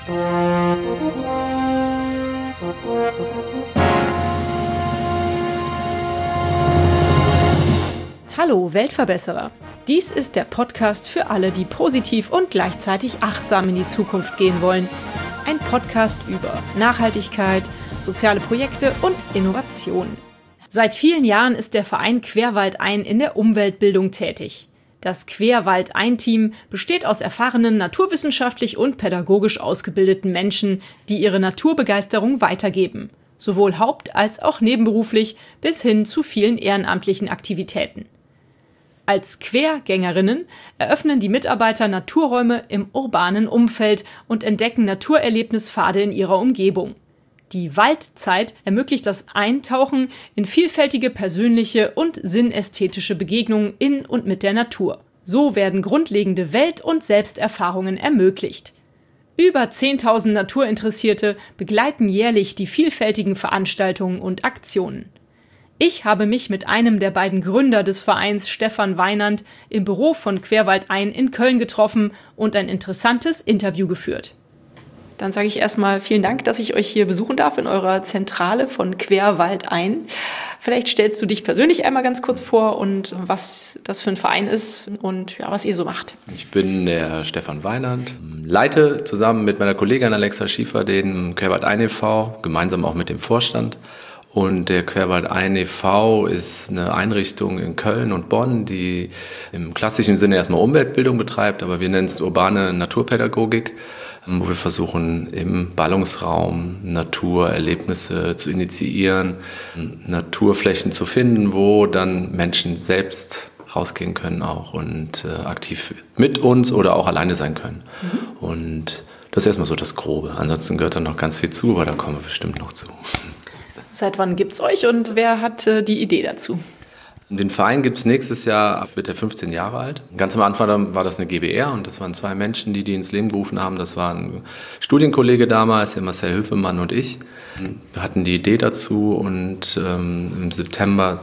Hallo Weltverbesserer! Dies ist der Podcast für alle, die positiv und gleichzeitig achtsam in die Zukunft gehen wollen. Ein Podcast über Nachhaltigkeit, soziale Projekte und Innovation. Seit vielen Jahren ist der Verein Querwaldein in der Umweltbildung tätig. Das Querwaldein-Team besteht aus erfahrenen, naturwissenschaftlich und pädagogisch ausgebildeten Menschen, die ihre Naturbegeisterung weitergeben. Sowohl haupt- als auch nebenberuflich bis hin zu vielen ehrenamtlichen Aktivitäten. Als Quergängerinnen eröffnen die Mitarbeiter Naturräume im urbanen Umfeld und entdecken Naturerlebnispfade in ihrer Umgebung. Die Waldzeit ermöglicht das Eintauchen in vielfältige persönliche und sinnästhetische Begegnungen in und mit der Natur. So werden grundlegende Welt- und Selbsterfahrungen ermöglicht. Über 10.000 Naturinteressierte begleiten jährlich die vielfältigen Veranstaltungen und Aktionen. Ich habe mich mit einem der beiden Gründer des Vereins, Stefan Weinand, im Büro von Querwaldein in Köln getroffen und ein interessantes Interview geführt. Dann sage ich erstmal vielen Dank, dass ich euch hier besuchen darf in eurer Zentrale von Querwaldein. Vielleicht stellst du dich persönlich einmal ganz kurz vor und was das für ein Verein ist und ja, was ihr so macht. Ich bin der Stefan Weinand, leite zusammen mit meiner Kollegin Alexa Schiefer den Querwaldein e.V., gemeinsam auch mit dem Vorstand. Und der Querwaldein e.V. ist eine Einrichtung in Köln und Bonn, die im klassischen Sinne erstmal Umweltbildung betreibt, aber wir nennen es urbane Naturpädagogik, wo wir versuchen, im Ballungsraum Naturerlebnisse zu initiieren, Naturflächen zu finden, wo dann Menschen selbst rausgehen können auch und aktiv mit uns oder auch alleine sein können. Und das ist erstmal so das Grobe. Ansonsten gehört dann noch ganz viel zu, aber da kommen wir bestimmt noch zu. Seit wann gibt's euch und wer hat die Idee dazu? Den Verein gibt es nächstes Jahr, wird er 15 Jahre alt. Ganz am Anfang war das eine GbR und das waren 2 Menschen, die ins Leben gerufen haben. Das war ein Studienkollege damals, der Marcel Höfemann und ich. Wir hatten die Idee dazu und im September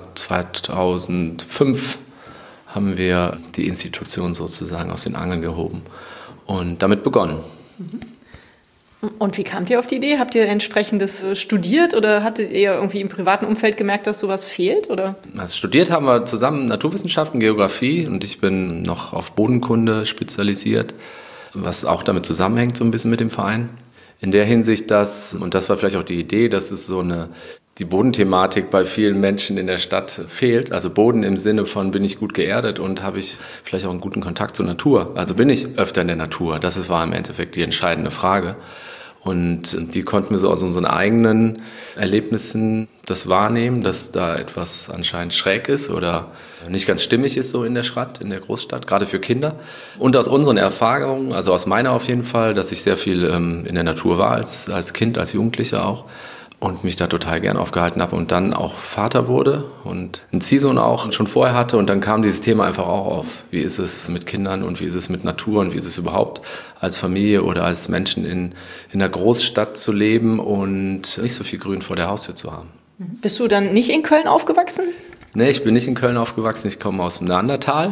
2005 haben wir die Institution sozusagen aus den Angeln gehoben und damit begonnen. Und wie kamt ihr auf die Idee? Habt ihr entsprechendes studiert oder hattet ihr irgendwie im privaten Umfeld gemerkt, dass sowas fehlt? Oder? Also studiert haben wir zusammen Naturwissenschaften, Geografie und ich bin noch auf Bodenkunde spezialisiert, was auch damit zusammenhängt so ein bisschen mit dem Verein. In der Hinsicht, und das war vielleicht auch die Idee, dass es die Bodenthematik bei vielen Menschen in der Stadt fehlt. Also Boden im Sinne von, bin ich gut geerdet und habe ich vielleicht auch einen guten Kontakt zur Natur? Also bin ich öfter in der Natur? Das war im Endeffekt die entscheidende Frage. Und die konnten wir so aus unseren eigenen Erlebnissen das wahrnehmen, dass da etwas anscheinend schräg ist oder nicht ganz stimmig ist so in der Stadt, in der Großstadt, gerade für Kinder. Und aus unseren Erfahrungen, also aus meiner auf jeden Fall, dass ich sehr viel in der Natur war als Kind, als Jugendlicher auch. Und mich da total gern aufgehalten habe und dann auch Vater wurde und einen Ziehsohn auch schon vorher hatte. Und dann kam dieses Thema einfach auch auf. Wie ist es mit Kindern und wie ist es mit Natur und wie ist es überhaupt als Familie oder als Menschen in einer Großstadt zu leben und nicht so viel Grün vor der Haustür zu haben. Bist du dann nicht in Köln aufgewachsen? Nee, ich bin nicht in Köln aufgewachsen. Ich komme aus dem Neandertal,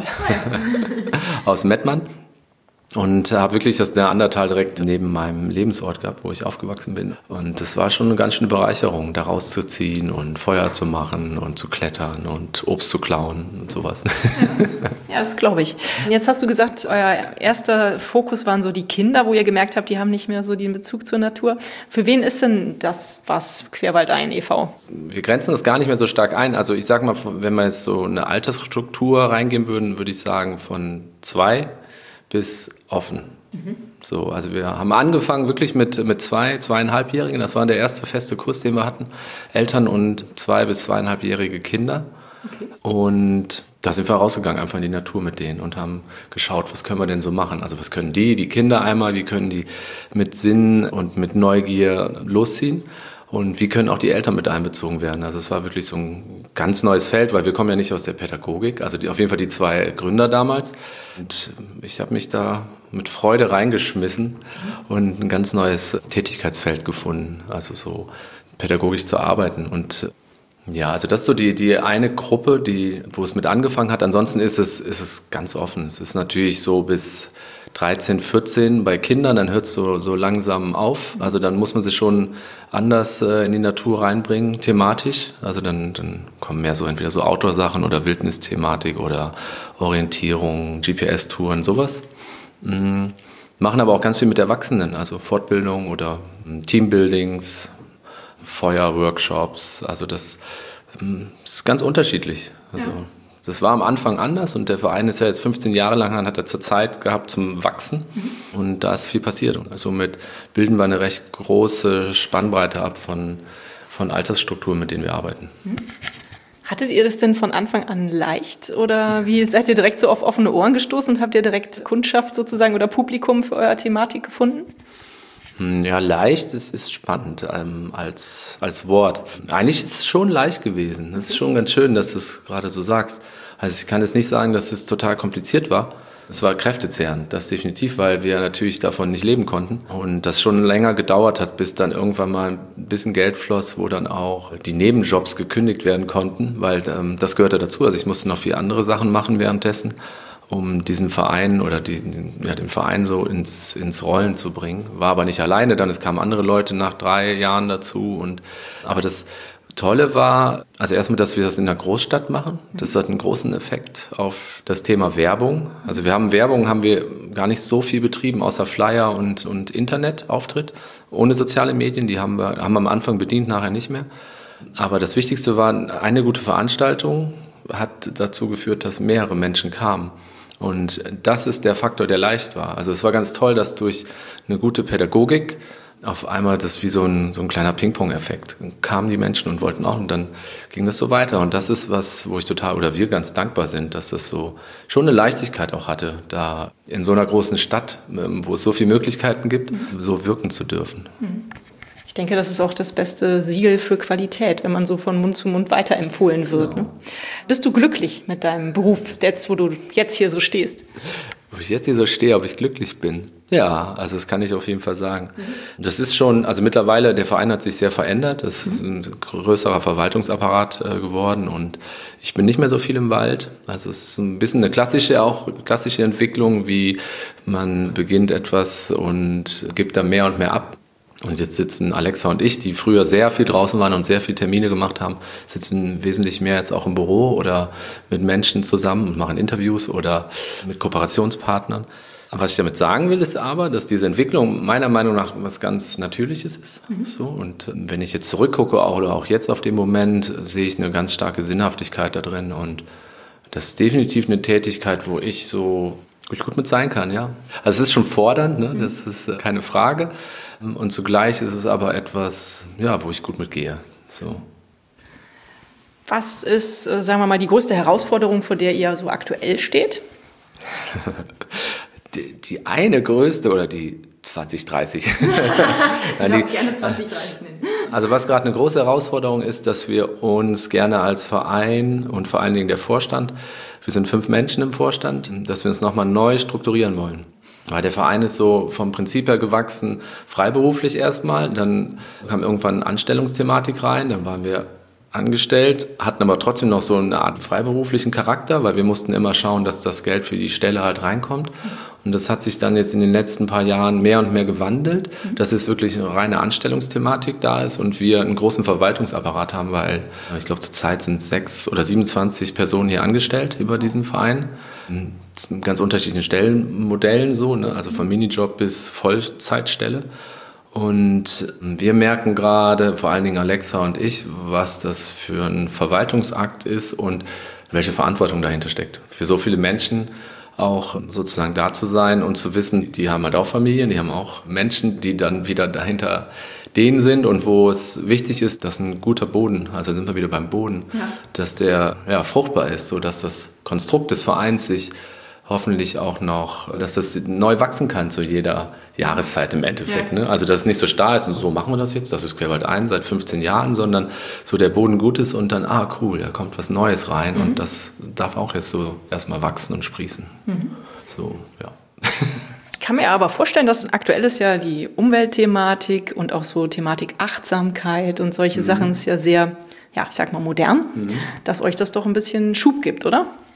aus Mettmann. Und habe wirklich das Neandertal direkt neben meinem Lebensort gehabt, wo ich aufgewachsen bin. Und das war schon eine ganz schöne Bereicherung, da rauszuziehen und Feuer zu machen und zu klettern und Obst zu klauen und sowas. Ja, das glaube ich. Jetzt hast du gesagt, euer erster Fokus waren so die Kinder, wo ihr gemerkt habt, die haben nicht mehr so den Bezug zur Natur. Für wen ist denn das was Querwaldein e.V.? Wir grenzen das gar nicht mehr so stark ein. Also ich sag mal, wenn wir jetzt so eine Altersstruktur reingehen würden, würde ich sagen von 2 bis offen. So, also wir haben angefangen wirklich mit 2-2,5-Jährigen. Das war der erste feste Kurs, den wir hatten. Eltern und 2- bis 2,5-jährige Kinder. Okay. Und da sind wir rausgegangen einfach in die Natur mit denen und haben geschaut, was können wir denn so machen? Also was können die Kinder einmal, wie können die mit Sinn und mit Neugier losziehen? Und wie können auch die Eltern mit einbezogen werden? Also es war wirklich so ein ganz neues Feld, weil wir kommen ja nicht aus der Pädagogik. Also auf jeden Fall die 2 Gründer damals. Und ich habe mich da mit Freude reingeschmissen und ein ganz neues Tätigkeitsfeld gefunden. Also so pädagogisch zu arbeiten. Und ja, also das ist so die eine Gruppe, wo es mit angefangen hat. Ansonsten ist es ganz offen. Es ist natürlich so bis 13, 14 bei Kindern, dann hört es so langsam auf. Also dann muss man sich schon anders in die Natur reinbringen, thematisch. Also dann kommen mehr so entweder so Outdoor-Sachen oder Wildnisthematik oder Orientierung, GPS-Touren, sowas. Machen aber auch ganz viel mit Erwachsenen, also Fortbildung oder Teambuildings, Feuerworkshops. Also das ist ganz unterschiedlich. Also das war am Anfang anders und der Verein ist ja jetzt 15 Jahre lang, hat er zur Zeit gehabt zum Wachsen und da ist viel passiert. Und somit bilden wir eine recht große Spannbreite ab von Altersstrukturen, mit denen wir arbeiten. Hattet ihr das denn von Anfang an leicht oder wie seid ihr direkt so auf offene Ohren gestoßen und habt ihr direkt Kundschaft sozusagen oder Publikum für eure Thematik gefunden? Ja, leicht ist spannend als Wort. Eigentlich ist es schon leicht gewesen. Es ist schon ganz schön, dass du es gerade so sagst. Also ich kann jetzt nicht sagen, dass es total kompliziert war. Es war kräftezehrend, das definitiv, weil wir natürlich davon nicht leben konnten. Und das schon länger gedauert hat, bis dann irgendwann mal ein bisschen Geld floss, wo dann auch die Nebenjobs gekündigt werden konnten, weil das gehörte dazu. Also ich musste noch viele andere Sachen machen währenddessen, um diesen Verein oder den Verein so ins Rollen zu bringen. War aber nicht alleine, es kamen andere Leute nach 3 Jahren dazu. Aber das Tolle war, also erstmal, dass wir das in der Großstadt machen. Das hat einen großen Effekt auf das Thema Werbung. Also Werbung haben wir gar nicht so viel betrieben, außer Flyer und Internetauftritt. Ohne soziale Medien, die haben wir am Anfang bedient, nachher nicht mehr. Aber das Wichtigste war, eine gute Veranstaltung hat dazu geführt, dass mehrere Menschen kamen. Und das ist der Faktor, der leicht war. Also es war ganz toll, dass durch eine gute Pädagogik auf einmal das wie so ein kleiner Ping-Pong-Effekt. Kamen die Menschen und wollten auch und dann ging das so weiter. Und das ist was, wo wir ganz dankbar sind, dass das so schon eine Leichtigkeit auch hatte, da in so einer großen Stadt, wo es so viele Möglichkeiten gibt, so wirken zu dürfen. Ich denke, das ist auch das beste Siegel für Qualität, wenn man so von Mund zu Mund weiterempfohlen wird. Genau. Ne? Bist du glücklich mit deinem Beruf, jetzt, wo du jetzt hier so stehst? Ob ich jetzt hier so stehe, ob ich glücklich bin? Ja, also das kann ich auf jeden Fall sagen. Das ist schon, also mittlerweile, der Verein hat sich sehr verändert. Es ist ein größerer Verwaltungsapparat geworden und ich bin nicht mehr so viel im Wald. Also es ist ein bisschen eine klassische Entwicklung, wie man beginnt etwas und gibt da mehr und mehr ab. Und jetzt sitzen Alexa und ich, die früher sehr viel draußen waren und sehr viele Termine gemacht haben, sitzen wesentlich mehr jetzt auch im Büro oder mit Menschen zusammen und machen Interviews oder mit Kooperationspartnern. Was ich damit sagen will, ist aber, dass diese Entwicklung meiner Meinung nach was ganz Natürliches ist. So, und wenn ich jetzt zurückgucke oder auch jetzt auf den Moment, sehe ich eine ganz starke Sinnhaftigkeit da drin. Und das ist definitiv eine Tätigkeit, wo ich so gut mit sein kann, ja. Also es ist schon fordernd, ne? Das ist keine Frage. Und zugleich ist es aber etwas, ja, wo ich gut mitgehe. So. Was ist, sagen wir mal, die größte Herausforderung, vor der ihr so aktuell steht? Die eine größte oder die 2030? Du darfst gerne 2030 nennen. Also was gerade eine große Herausforderung ist, dass wir uns gerne als Verein und vor allen Dingen der Vorstand, wir sind 5 Menschen im Vorstand, dass wir uns nochmal neu strukturieren wollen. Weil der Verein ist so vom Prinzip her gewachsen, freiberuflich erstmal, dann kam irgendwann Anstellungsthematik rein, dann waren wir angestellt, hatten aber trotzdem noch so eine Art freiberuflichen Charakter, weil wir mussten immer schauen, dass das Geld für die Stelle halt reinkommt. Und das hat sich dann jetzt in den letzten paar Jahren mehr und mehr gewandelt, dass es wirklich eine reine Anstellungsthematik da ist und wir einen großen Verwaltungsapparat haben, weil ich glaube zurzeit sind 6 oder 27 Personen hier angestellt über diesen Verein. Ganz unterschiedlichen Stellenmodellen, so, ne? Also von Minijob bis Vollzeitstelle. Und wir merken gerade, vor allen Dingen Alexa und ich, was das für ein Verwaltungsakt ist und welche Verantwortung dahinter steckt. Für so viele Menschen auch sozusagen da zu sein und zu wissen, die haben halt auch Familien, die haben auch Menschen, die dann wieder dahinter denen sind und wo es wichtig ist, dass ein guter Boden, also sind wir wieder beim Boden, dass der fruchtbar ist, sodass das Konstrukt des Vereins sich hoffentlich auch noch, dass das neu wachsen kann zu jeder Jahreszeit im Endeffekt. Ne? Also dass es nicht so starr ist und so machen wir das jetzt, das ist Querwald ein seit 15 Jahren, sondern so der Boden gut ist und dann, cool, da kommt was Neues rein und das darf auch jetzt so erstmal wachsen und sprießen. So, ja. Ich kann mir aber vorstellen, dass aktuell ist ja die Umweltthematik und auch so Thematik Achtsamkeit und solche Sachen ist ja sehr, ich sag mal modern, dass euch das doch ein bisschen Schub gibt, oder?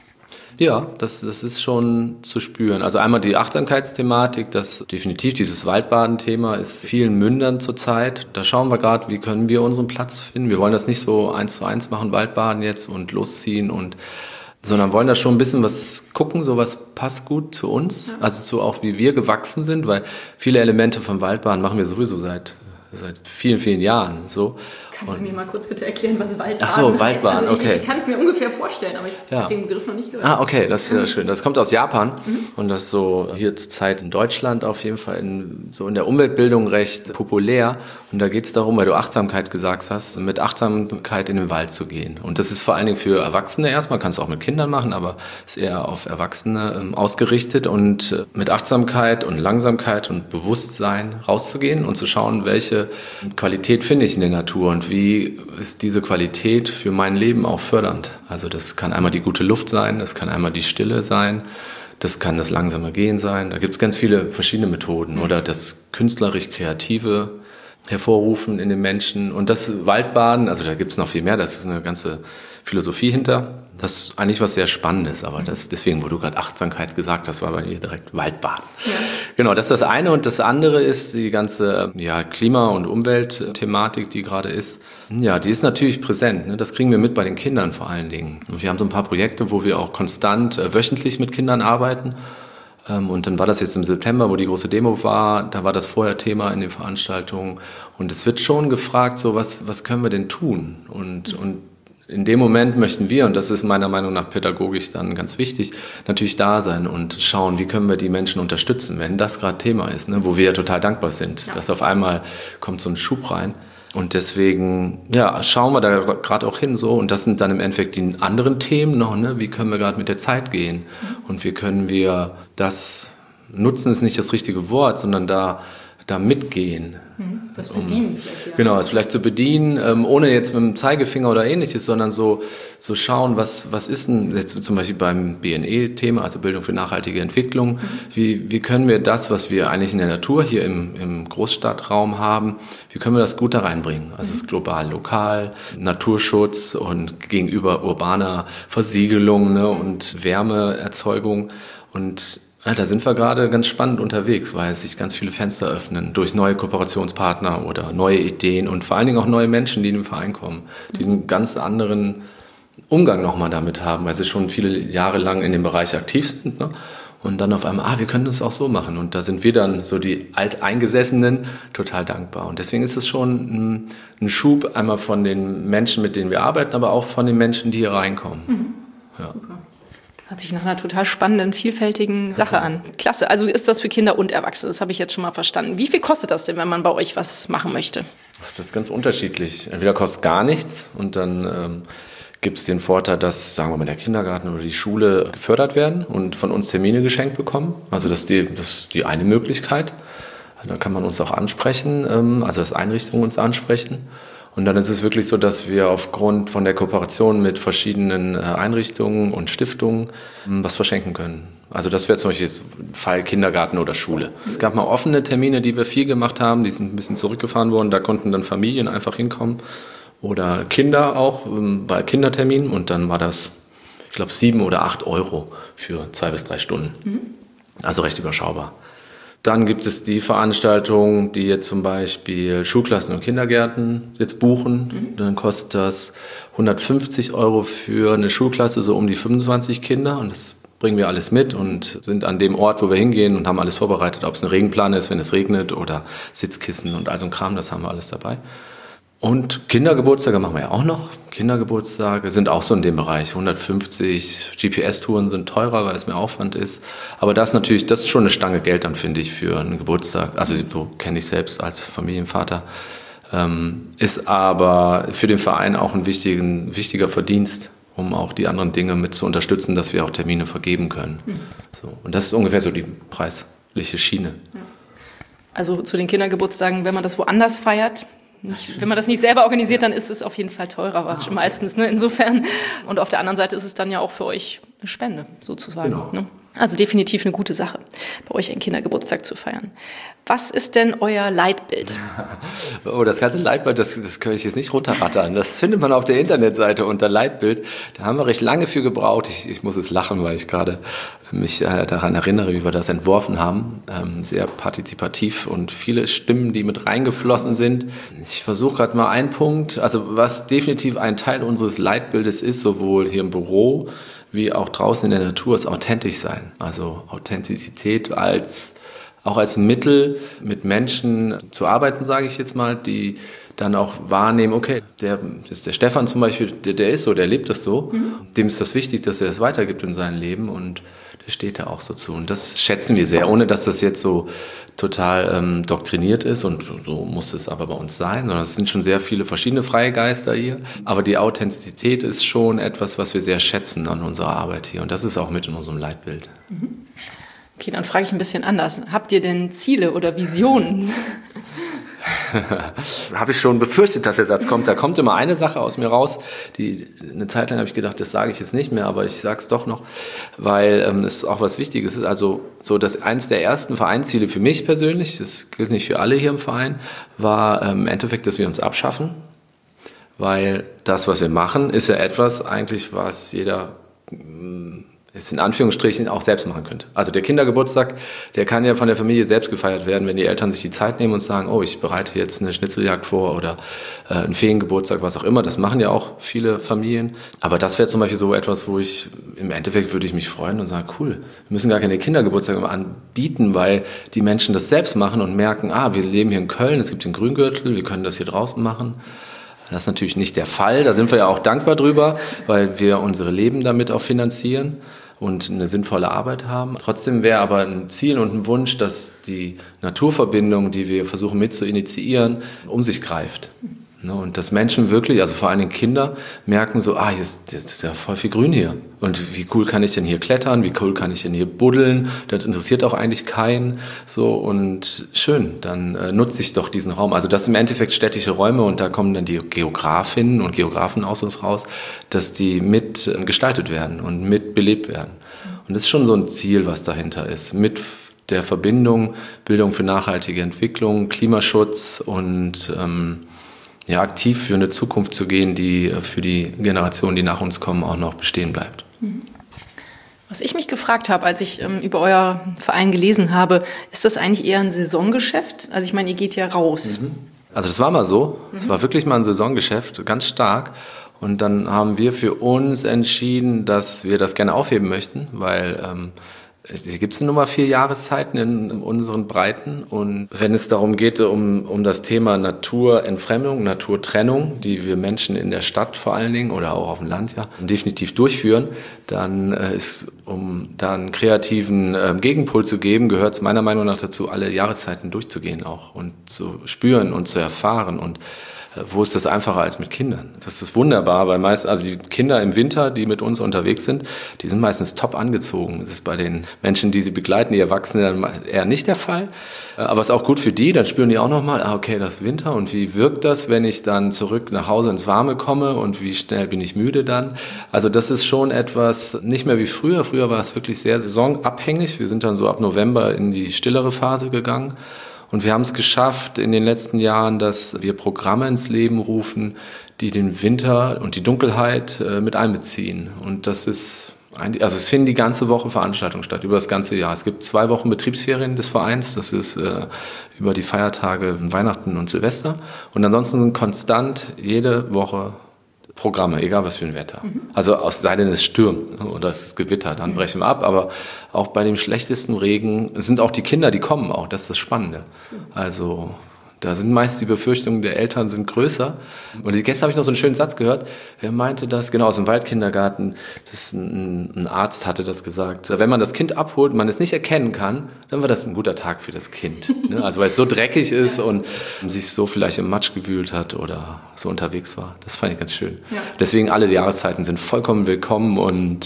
Ja, das ist schon zu spüren. Also einmal die Achtsamkeitsthematik, das definitiv dieses Waldbaden-Thema ist vielen Mündern zurzeit. Da schauen wir gerade, wie können wir unseren Platz finden. Wir wollen das nicht so 1:1 machen, Waldbaden jetzt und losziehen sondern wollen da schon ein bisschen was gucken, so was passt gut zu uns, also zu auch wie wir gewachsen sind, weil viele Elemente vom Waldbaden machen wir sowieso seit vielen, vielen Jahren so. Kannst du mir mal kurz bitte erklären, was Waldbaden heißt? Ach so, Waldbaden, also okay. Ich kann es mir ungefähr vorstellen, aber ich habe den Begriff noch nicht gehört. Okay, das ist ja schön. Das kommt aus Japan und das ist so hier zur Zeit in Deutschland auf jeden Fall in der Umweltbildung recht populär. Und da geht es darum, weil du Achtsamkeit gesagt hast, mit Achtsamkeit in den Wald zu gehen. Und das ist vor allen Dingen für Erwachsene erstmal, kannst du auch mit Kindern machen, aber ist eher auf Erwachsene ausgerichtet und mit Achtsamkeit und Langsamkeit und Bewusstsein rauszugehen und zu schauen, welche Qualität finde ich in der Natur und wie ist diese Qualität für mein Leben auch fördernd. Also das kann einmal die gute Luft sein, das kann einmal die Stille sein, das kann das langsame Gehen sein. Da gibt es ganz viele verschiedene Methoden oder das künstlerisch-kreative hervorrufen in den Menschen. Und das Waldbaden, also da gibt es noch viel mehr, das ist eine ganze Philosophie hinter. Das ist eigentlich was sehr Spannendes, aber deswegen, wo du gerade Achtsamkeit gesagt hast, war bei mir direkt Waldbaden. Ja. Genau, das ist das eine. Und das andere ist die ganze Klima- und Umweltthematik, die gerade ist. Ja, die ist natürlich präsent. Ne? Das kriegen wir mit bei den Kindern vor allen Dingen. Und wir haben so ein paar Projekte, wo wir auch konstant wöchentlich mit Kindern arbeiten. Und dann war das jetzt im September, wo die große Demo war, da war das vorher Thema in den Veranstaltungen. Und es wird schon gefragt, so was können wir denn tun? Und in dem Moment möchten wir, und das ist meiner Meinung nach pädagogisch dann ganz wichtig, natürlich da sein und schauen, wie können wir die Menschen unterstützen, wenn das gerade Thema ist, ne, wo wir ja total dankbar sind, dass auf einmal kommt so ein Schub rein. Und deswegen, schauen wir da gerade auch hin so. Und das sind dann im Endeffekt die anderen Themen noch, ne? Wie können wir gerade mit der Zeit gehen? Und wie können wir das, nutzen ist nicht das richtige Wort, sondern da mitgehen. Das Bedienen vielleicht, ja. Genau, es vielleicht zu bedienen, ohne jetzt mit dem Zeigefinger oder ähnliches, sondern so schauen, was ist denn jetzt zum Beispiel beim BNE-Thema, also Bildung für nachhaltige Entwicklung, wie können wir das, was wir eigentlich in der Natur hier im Großstadtraum haben, wie können wir das gut da reinbringen? Also es ist global, lokal, Naturschutz und gegenüber urbaner Versiegelung, ne, und Wärmeerzeugung und da sind wir gerade ganz spannend unterwegs, weil sich ganz viele Fenster öffnen durch neue Kooperationspartner oder neue Ideen und vor allen Dingen auch neue Menschen, die in den Verein kommen, die einen ganz anderen Umgang nochmal damit haben, weil sie schon viele Jahre lang in dem Bereich aktiv sind, ne? Und dann auf einmal, wir können das auch so machen. Und da sind wir dann so die Alteingesessenen total dankbar. Und deswegen ist es schon ein Schub einmal von den Menschen, mit denen wir arbeiten, aber auch von den Menschen, die hier reinkommen. Ja. Super. Hört sich nach einer total spannenden, vielfältigen Sache an. Klasse. Also ist das für Kinder und Erwachsene, das habe ich jetzt schon mal verstanden. Wie viel kostet das denn, wenn man bei euch was machen möchte? Das ist ganz unterschiedlich. Entweder kostet gar nichts und dann gibt es den Vorteil, dass, sagen wir mal, der Kindergarten oder die Schule gefördert werden und von uns Termine geschenkt bekommen. Also das ist die eine Möglichkeit. Da kann man uns auch ansprechen, also dass Einrichtungen uns ansprechen. Und dann ist es wirklich so, dass wir aufgrund von der Kooperation mit verschiedenen Einrichtungen und Stiftungen was verschenken können. Also das wäre zum Beispiel jetzt Fall Kindergarten oder Schule. Es gab mal offene Termine, die wir viel gemacht haben, die sind ein bisschen zurückgefahren worden. Da konnten dann Familien einfach hinkommen oder Kinder auch bei Kinderterminen. Und dann war das, ich glaube, 7 oder 8 Euro für 2 bis 3 Stunden. Also recht überschaubar. Dann gibt es die Veranstaltungen, die jetzt zum Beispiel Schulklassen und Kindergärten jetzt buchen. Dann kostet das 150 Euro für eine Schulklasse, so um die 25 Kinder. Und das bringen wir alles mit und sind an dem Ort, wo wir hingehen und haben alles vorbereitet. Ob es ein Regenplan ist, wenn es regnet oder Sitzkissen und all so ein Kram, das haben wir alles dabei. Und Kindergeburtstage machen wir ja auch noch. Kindergeburtstage sind auch so in dem Bereich. 150 GPS-Touren sind teurer, weil es mehr Aufwand ist. Aber das ist schon eine Stange Geld dann, finde ich, für einen Geburtstag. Also so kenne ich selbst als Familienvater. Ist aber für den Verein auch ein wichtiger Verdienst, um auch die anderen Dinge mit zu unterstützen, dass wir auch Termine vergeben können. So. Und das ist ungefähr so die preisliche Schiene. Also zu den Kindergeburtstagen, wenn man das woanders feiert, wenn man das nicht selber organisiert, dann ist es auf jeden Fall teurer meistens, ne? Insofern. Und auf der anderen Seite ist es dann ja auch für euch eine Spende, sozusagen. Genau. Ne? Also definitiv eine gute Sache, bei euch einen Kindergeburtstag zu feiern. Was ist denn euer Leitbild? Oh, das ganze Leitbild, das kann ich jetzt nicht runterrattern. Das findet man auf der Internetseite unter Leitbild. Da haben wir recht lange für gebraucht. Ich muss jetzt lachen, weil ich gerade mich daran erinnere, wie wir das entworfen haben. Sehr partizipativ und viele Stimmen, die mit reingeflossen sind. Ich versuche gerade mal einen Punkt, also was definitiv ein Teil unseres Leitbildes ist, sowohl hier im Büro wie auch draußen in der Natur, ist authentisch sein. Also Authentizität auch als Mittel, mit Menschen zu arbeiten, sage ich jetzt mal, die dann auch wahrnehmen, okay, der Stefan zum Beispiel, der ist so, der lebt das so. Dem ist das wichtig, dass er es weitergibt in seinem Leben und der steht da auch so zu. Und das schätzen wir sehr, ohne dass das jetzt so total doktriniert ist und so muss es aber bei uns sein, sondern es sind schon sehr viele verschiedene freie Geister hier. Aber die Authentizität ist schon etwas, was wir sehr schätzen an unserer Arbeit hier und das ist auch mit in unserem Leitbild. Okay, dann frage ich ein bisschen anders. Habt ihr denn Ziele oder Visionen? Habe ich schon befürchtet, dass der Satz kommt. Da kommt immer eine Sache aus mir raus, eine Zeit lang habe ich gedacht, das sage ich jetzt nicht mehr, aber ich sage es doch noch, weil es auch was Wichtiges ist. Also so, dass eins der ersten Vereinsziele für mich persönlich, das gilt nicht für alle hier im Verein, war im Endeffekt, dass wir uns abschaffen, weil das, was wir machen, ist ja etwas eigentlich, was jeder jetzt in Anführungsstrichen auch selbst machen könnte. Also der Kindergeburtstag, der kann ja von der Familie selbst gefeiert werden, wenn die Eltern sich die Zeit nehmen und sagen, oh, ich bereite jetzt eine Schnitzeljagd vor oder einen Feriengeburtstag, was auch immer. Das machen ja auch viele Familien. Aber das wäre zum Beispiel so etwas, wo im Endeffekt würde ich mich freuen und sagen, cool, wir müssen gar keine Kindergeburtstage anbieten, weil die Menschen das selbst machen und merken, wir leben hier in Köln, es gibt den Grüngürtel, wir können das hier draußen machen. Das ist natürlich nicht der Fall, da sind wir ja auch dankbar drüber, weil wir unsere Leben damit auch finanzieren und eine sinnvolle Arbeit haben. Trotzdem wäre aber ein Ziel und ein Wunsch, dass die Naturverbindung, die wir versuchen mit zu initiieren, um sich greift. Und dass Menschen wirklich, also vor allem Kinder, merken so, jetzt ist ja voll viel Grün hier. Und wie cool kann ich denn hier klettern? Wie cool kann ich denn hier buddeln? Das interessiert auch eigentlich keinen. So, und schön, dann nutze ich doch diesen Raum. Also das sind im Endeffekt städtische Räume und da kommen dann die Geografinnen und Geografen aus uns raus, dass die mit gestaltet werden und mit belebt werden. Und das ist schon so ein Ziel, was dahinter ist. Mit der Verbindung, Bildung für nachhaltige Entwicklung, Klimaschutz und aktiv für eine Zukunft zu gehen, die für die Generationen, die nach uns kommen, auch noch bestehen bleibt. Was ich mich gefragt habe, als ich über euer Verein gelesen habe, ist das eigentlich eher ein Saisongeschäft? Also ich meine, ihr geht ja raus. Also das war mal so. Es war wirklich mal ein Saisongeschäft, ganz stark. Und dann haben wir für uns entschieden, dass wir das gerne aufheben möchten, weil hier gibt es nun mal 4 Jahreszeiten in unseren Breiten und wenn es darum geht, um das Thema Naturentfremdung, Naturtrennung, die wir Menschen in der Stadt vor allen Dingen oder auch auf dem Land definitiv durchführen, dann um da einen kreativen Gegenpol zu geben, gehört es meiner Meinung nach dazu, alle Jahreszeiten durchzugehen auch und zu spüren und zu erfahren und wo ist das einfacher als mit Kindern? Das ist wunderbar, weil also die Kinder im Winter, die mit uns unterwegs sind, die sind meistens top angezogen. Das ist bei den Menschen, die sie begleiten, die Erwachsenen, dann eher nicht der Fall. Aber es ist auch gut für die, dann spüren die auch nochmal, okay, das ist Winter und wie wirkt das, wenn ich dann zurück nach Hause ins Warme komme und wie schnell bin ich müde dann? Also das ist schon etwas, nicht mehr wie früher. Früher war es wirklich sehr saisonabhängig. Wir sind dann so ab November in die stillere Phase gegangen. Und wir haben es geschafft in den letzten Jahren, dass wir Programme ins Leben rufen, die den Winter und die Dunkelheit mit einbeziehen. Und das ist es finden die ganze Woche Veranstaltungen statt, über das ganze Jahr. Es gibt 2 Wochen Betriebsferien des Vereins, das ist über die Feiertage Weihnachten und Silvester. Und ansonsten sind konstant jede Woche Programme, egal was für ein Wetter. Also sei denn es stürmt oder es ist Gewitter, dann brechen wir ab. Aber auch bei dem schlechtesten Regen sind auch die Kinder, die kommen auch. Das ist das Spannende. Also da sind meist die Befürchtungen der Eltern sind größer. Und gestern habe ich noch so einen schönen Satz gehört. Er meinte das, genau aus dem Waldkindergarten, ein Arzt hatte das gesagt. Wenn man das Kind abholt und man es nicht erkennen kann, dann war das ein guter Tag für das Kind. Also weil es so dreckig ist und sich so vielleicht im Matsch gewühlt hat oder so unterwegs war. Das fand ich ganz schön. Ja. Deswegen alle Jahreszeiten sind vollkommen willkommen und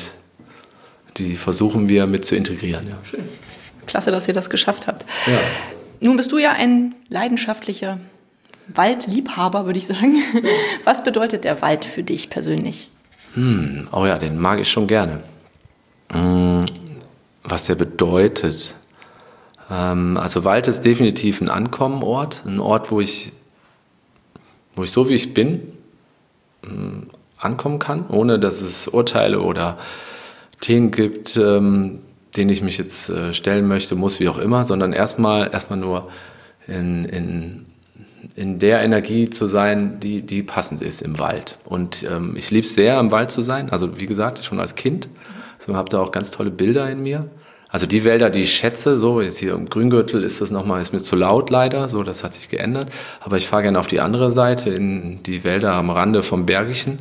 die versuchen wir mit zu integrieren. Ja. Schön. Klasse, dass ihr das geschafft habt. Ja. Nun bist du ja ein leidenschaftlicher Waldliebhaber, würde ich sagen. Was bedeutet der Wald für dich persönlich? Oh ja, den mag ich schon gerne. was der bedeutet. Also Wald ist definitiv ein Ankommenort, ein Ort, wo ich so wie ich bin ankommen kann, ohne dass es Urteile oder Themen gibt, denen ich mich jetzt stellen möchte, muss, wie auch immer, sondern erstmal nur in der Energie zu sein, die passend ist im Wald. Und ich liebe es sehr, im Wald zu sein, also wie gesagt, schon als Kind. So habe da auch ganz tolle Bilder in mir. Also die Wälder, die ich schätze, so jetzt hier im Grüngürtel ist mir zu laut leider, so das hat sich geändert. Aber ich fahre gerne auf die andere Seite, in die Wälder am Rande vom Bergischen.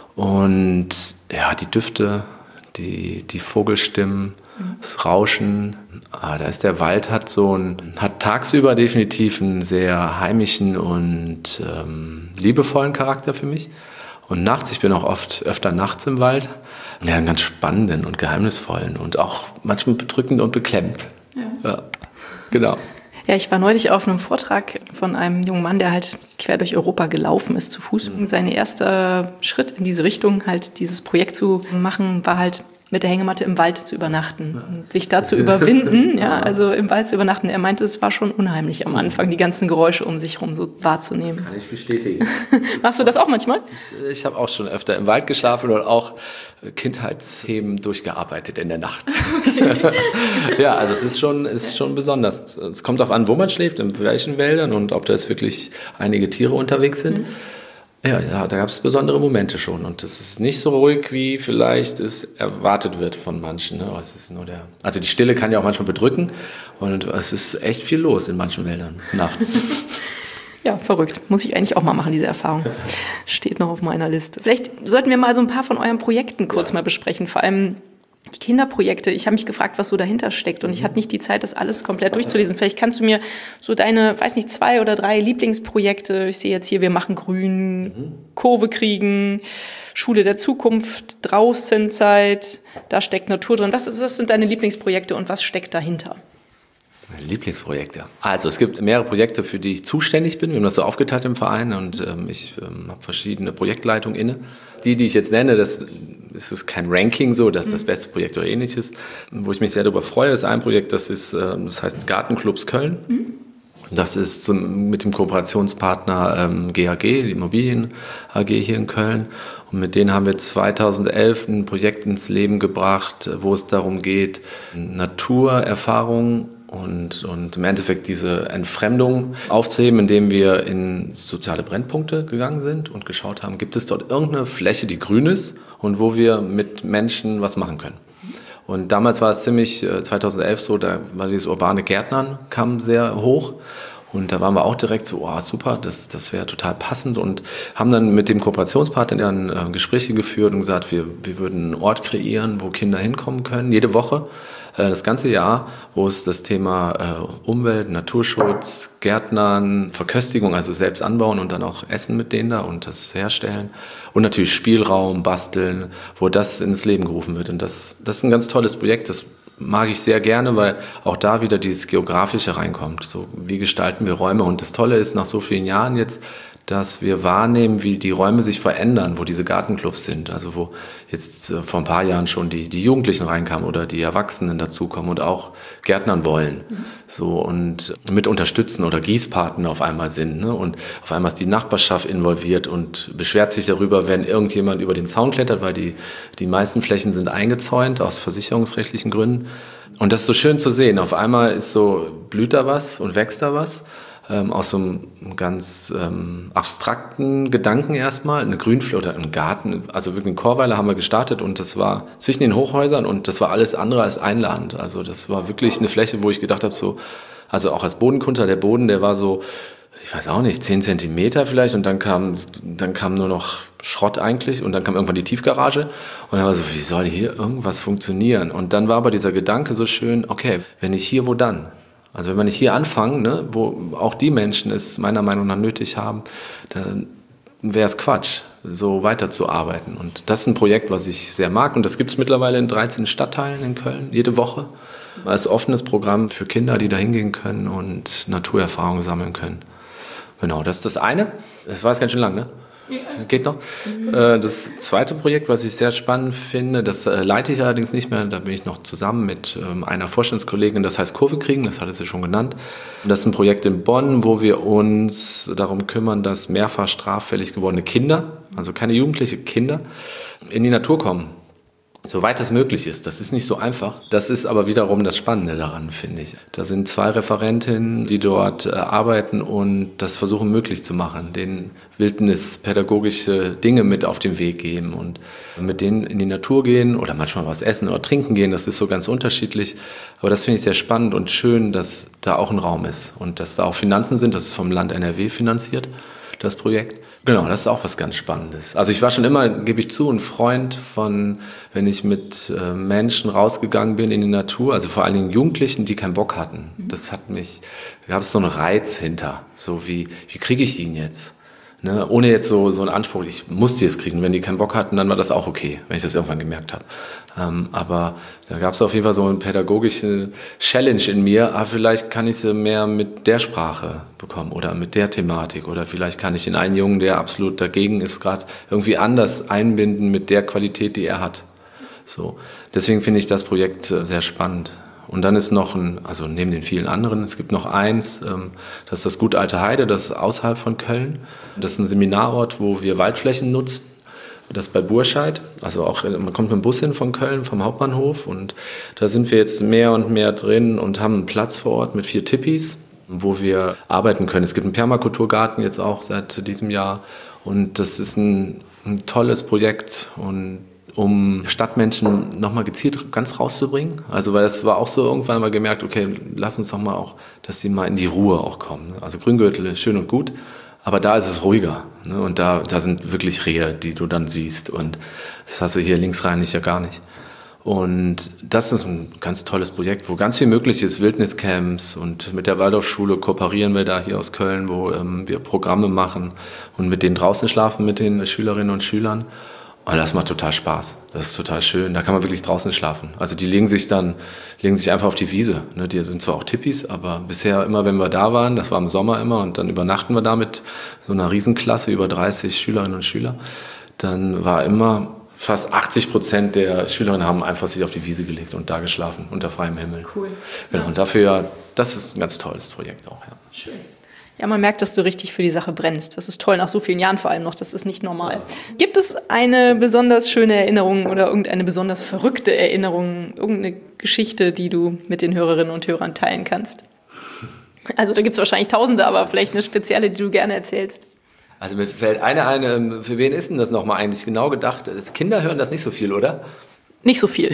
Und ja, die Düfte, die Vogelstimmen, das Rauschen. Da ist der Wald, hat tagsüber definitiv einen sehr heimischen und liebevollen Charakter für mich. Und nachts, ich bin auch öfter nachts im Wald, ja, einen ganz spannenden und geheimnisvollen und auch manchmal bedrückend und beklemmt. Ja, genau. Ja, ich war neulich auf einem Vortrag von einem jungen Mann, der halt quer durch Europa gelaufen ist zu Fuß. Sein erster Schritt in diese Richtung, halt dieses Projekt zu machen, war halt mit der Hängematte im Wald zu übernachten und sich da zu überwinden, ja, also im Wald zu übernachten. Er meinte, es war schon unheimlich am Anfang, die ganzen Geräusche um sich herum so wahrzunehmen. Kann ich bestätigen. Machst du das auch manchmal? Ich habe auch schon öfter im Wald geschlafen und auch Kindheitsthemen durchgearbeitet in der Nacht. Okay. Ja, also es ist schon besonders. Es kommt darauf an, wo man schläft, in welchen Wäldern und ob da jetzt wirklich einige Tiere unterwegs sind. Ja, da gab es besondere Momente schon und es ist nicht so ruhig, wie vielleicht es erwartet wird von manchen. Ne? Es ist also die Stille kann ja auch manchmal bedrücken und es ist echt viel los in manchen Wäldern nachts. Ja, verrückt. Muss ich eigentlich auch mal machen, diese Erfahrung. Steht noch auf meiner Liste. Vielleicht sollten wir mal so ein paar von euren Projekten kurz mal besprechen, vor allem die Kinderprojekte. Ich habe mich gefragt, was so dahinter steckt und ich hatte nicht die Zeit, das alles komplett durchzulesen. Vielleicht kannst du mir so deine, 2 oder 3 Lieblingsprojekte, ich sehe jetzt hier, wir machen Grün, Kurve kriegen, Schule der Zukunft, Draußenzeit, da steckt Natur drin. Was sind deine Lieblingsprojekte und was steckt dahinter? Meine Lieblingsprojekte. Also es gibt mehrere Projekte, für die ich zuständig bin. Wir haben das so aufgeteilt im Verein und ich habe verschiedene Projektleitungen inne. Die ich jetzt nenne, das ist kein Ranking so, das ist das beste Projekt oder ähnliches. Wo ich mich sehr darüber freue, ist ein Projekt, das heißt Gartenclubs Köln. Das ist mit dem Kooperationspartner GAG, die Immobilien AG hier in Köln. Und mit denen haben wir 2011 ein Projekt ins Leben gebracht, wo es darum geht, Naturerfahrungen und im Endeffekt diese Entfremdung aufzuheben, indem wir in soziale Brennpunkte gegangen sind und geschaut haben, gibt es dort irgendeine Fläche, die grün ist und wo wir mit Menschen was machen können. Und damals war es 2011 so, da war dieses urbane Gärtnern, kam sehr hoch. Und da waren wir auch direkt so, oh super, das wäre total passend und haben dann mit dem Kooperationspartner dann Gespräche geführt und gesagt, wir würden einen Ort kreieren, wo Kinder hinkommen können, jede Woche, das ganze Jahr, wo es das Thema Umwelt, Naturschutz, Gärtnern, Verköstigung, also selbst anbauen und dann auch essen mit denen da und das herstellen und natürlich Spielraum, basteln, wo das ins Leben gerufen wird. Und das ist ein ganz tolles Projekt, das mag ich sehr gerne, weil auch da wieder dieses Geografische reinkommt. So, wie gestalten wir Räume? Und das Tolle ist nach so vielen Jahren jetzt, dass wir wahrnehmen, wie die Räume sich verändern, wo diese Gartenclubs sind. Also wo jetzt vor ein paar Jahren schon die Jugendlichen reinkamen oder die Erwachsenen dazukommen und auch Gärtnern wollen. So, und mit unterstützen oder Gießpaten auf einmal sind. Ne? Und auf einmal ist die Nachbarschaft involviert und beschwert sich darüber, wenn irgendjemand über den Zaun klettert, weil die meisten Flächen sind eingezäunt aus versicherungsrechtlichen Gründen. Und das ist so schön zu sehen. Auf einmal blüht da was und wächst da was. Aus so einem ganz abstrakten Gedanken erstmal, eine Grünfläche oder ein Garten, also wirklich in Chorweiler haben wir gestartet und das war zwischen den Hochhäusern und das war alles andere als einladend. Also das war wirklich eine Fläche, wo ich gedacht habe, also auch als Bodenkunter, der Boden, der war so, ich weiß auch nicht, 10 Zentimeter vielleicht und dann kam nur noch Schrott eigentlich und dann kam irgendwann die Tiefgarage und dann war so, wie soll hier irgendwas funktionieren? Und dann war aber dieser Gedanke so schön, okay, wenn nicht hier, wo dann? Also wenn wir nicht hier anfangen, ne, wo auch die Menschen es meiner Meinung nach nötig haben, dann wäre es Quatsch, so weiterzuarbeiten. Und das ist ein Projekt, was ich sehr mag. Und das gibt es mittlerweile in 13 Stadtteilen in Köln, jede Woche. Als offenes Programm für Kinder, die da hingehen können und Naturerfahrungen sammeln können. Genau, das ist das eine. Das war jetzt ganz schön lang, ne? Geht noch. Das zweite Projekt, was ich sehr spannend finde, das leite ich allerdings nicht mehr, da bin ich noch zusammen mit einer Vorstandskollegin, das heißt Kurve kriegen, das hatte sie schon genannt. Das ist ein Projekt in Bonn, wo wir uns darum kümmern, dass mehrfach straffällig gewordene Kinder, also keine jugendlichen Kinder, in die Natur kommen. Soweit das möglich ist. Das ist nicht so einfach. Das ist aber wiederum das Spannende daran, finde ich. Da sind 2 Referentinnen, die dort arbeiten und das versuchen möglich zu machen, denen wildnispädagogische Dinge mit auf den Weg geben und mit denen in die Natur gehen oder manchmal was essen oder trinken gehen. Das ist so ganz unterschiedlich. Aber das finde ich sehr spannend und schön, dass da auch ein Raum ist und dass da auch Finanzen sind. Das ist vom Land NRW finanziert, das Projekt. Genau, das ist auch was ganz Spannendes. Also ich war schon immer, gebe ich zu, ein Freund von, wenn ich mit Menschen rausgegangen bin in die Natur, also vor allen Dingen Jugendlichen, die keinen Bock hatten. Das hat mich, da gab es so einen Reiz hinter, so wie kriege ich ihn jetzt? Ne? Ohne jetzt so einen Anspruch, ich muss die jetzt kriegen. Wenn die keinen Bock hatten, dann war das auch okay, wenn ich das irgendwann gemerkt habe. Aber da gab es auf jeden Fall so eine pädagogische Challenge in mir. Vielleicht kann ich sie mehr mit der Sprache bekommen oder mit der Thematik. Oder vielleicht kann ich den einen Jungen, der absolut dagegen ist, gerade irgendwie anders einbinden mit der Qualität, die er hat. So. Deswegen finde ich das Projekt sehr spannend. Und dann ist noch also neben den vielen anderen, es gibt noch eins, das ist das Gut Alte Heide, das ist außerhalb von Köln. Das ist ein Seminarort, wo wir Waldflächen nutzen. Das ist bei Burscheid, also auch, man kommt mit dem Bus hin von Köln, vom Hauptbahnhof und da sind wir jetzt mehr und mehr drin und haben einen Platz vor Ort mit 4 Tipis, wo wir arbeiten können. Es gibt einen Permakulturgarten jetzt auch seit diesem Jahr und das ist ein tolles Projekt und um Stadtmenschen nochmal gezielt ganz rauszubringen. Also weil es war auch so, irgendwann haben wir gemerkt, okay, lass uns doch mal auch, dass sie mal in die Ruhe auch kommen. Also Grüngürtel ist schön und gut, aber da ist es ruhiger. Ne? Und da sind wirklich Rehe, die du dann siehst. Und das hast du hier linksrheinlich ja gar nicht. Und das ist ein ganz tolles Projekt, wo ganz viel möglich ist, Wildniscamps und mit der Waldorfschule kooperieren wir da hier aus Köln, wo wir Programme machen und mit denen draußen schlafen, mit den Schülerinnen und Schülern. Und das macht total Spaß. Das ist total schön. Da kann man wirklich draußen schlafen. Also die legen sich einfach auf die Wiese. Ne? Die sind zwar auch Tippis, aber bisher immer, wenn wir da waren, das war im Sommer immer, und dann übernachten wir da mit so einer Riesenklasse, über 30 Schülerinnen und Schüler, dann war immer fast 80% der Schülerinnen haben einfach sich auf die Wiese gelegt und da geschlafen, unter freiem Himmel. Cool. Genau, und dafür, das ist ein ganz tolles Projekt auch. Ja. Schön. Ja, man merkt, dass du richtig für die Sache brennst. Das ist toll, nach so vielen Jahren vor allem noch. Das ist nicht normal. Gibt es eine besonders schöne Erinnerung oder irgendeine besonders verrückte Erinnerung, irgendeine Geschichte, die du mit den Hörerinnen und Hörern teilen kannst? Also da gibt es wahrscheinlich Tausende, aber vielleicht eine spezielle, die du gerne erzählst. Also mir fällt eine ein, für wen ist denn das nochmal eigentlich genau gedacht? Kinder hören das nicht so viel, oder? Nicht so viel.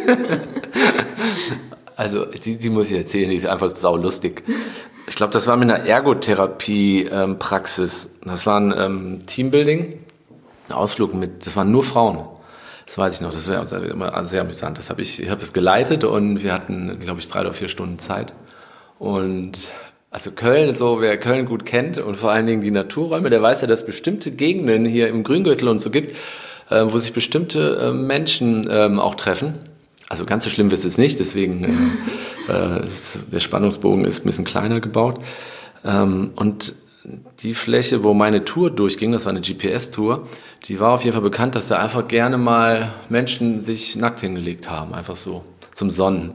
Also die muss ich erzählen, die ist einfach saulustig. Ich glaube, das war mit einer Ergotherapie-Praxis. Das war ein Teambuilding, ein Ausflug das waren nur Frauen. Das weiß ich noch, das war immer sehr amüsant. Ich habe es geleitet und wir hatten, glaube ich, 3 oder 4 Stunden Zeit. Und also Köln, so wer Köln gut kennt und vor allen Dingen die Naturräume, der weiß ja, dass es bestimmte Gegenden hier im Grüngürtel und so gibt, wo sich bestimmte Menschen auch treffen. Also ganz so schlimm ist es nicht, deswegen der Spannungsbogen ist ein bisschen kleiner gebaut. Und die Fläche, wo meine Tour durchging, das war eine GPS-Tour, die war auf jeden Fall bekannt, dass da einfach gerne mal Menschen sich nackt hingelegt haben, einfach so zum Sonnen.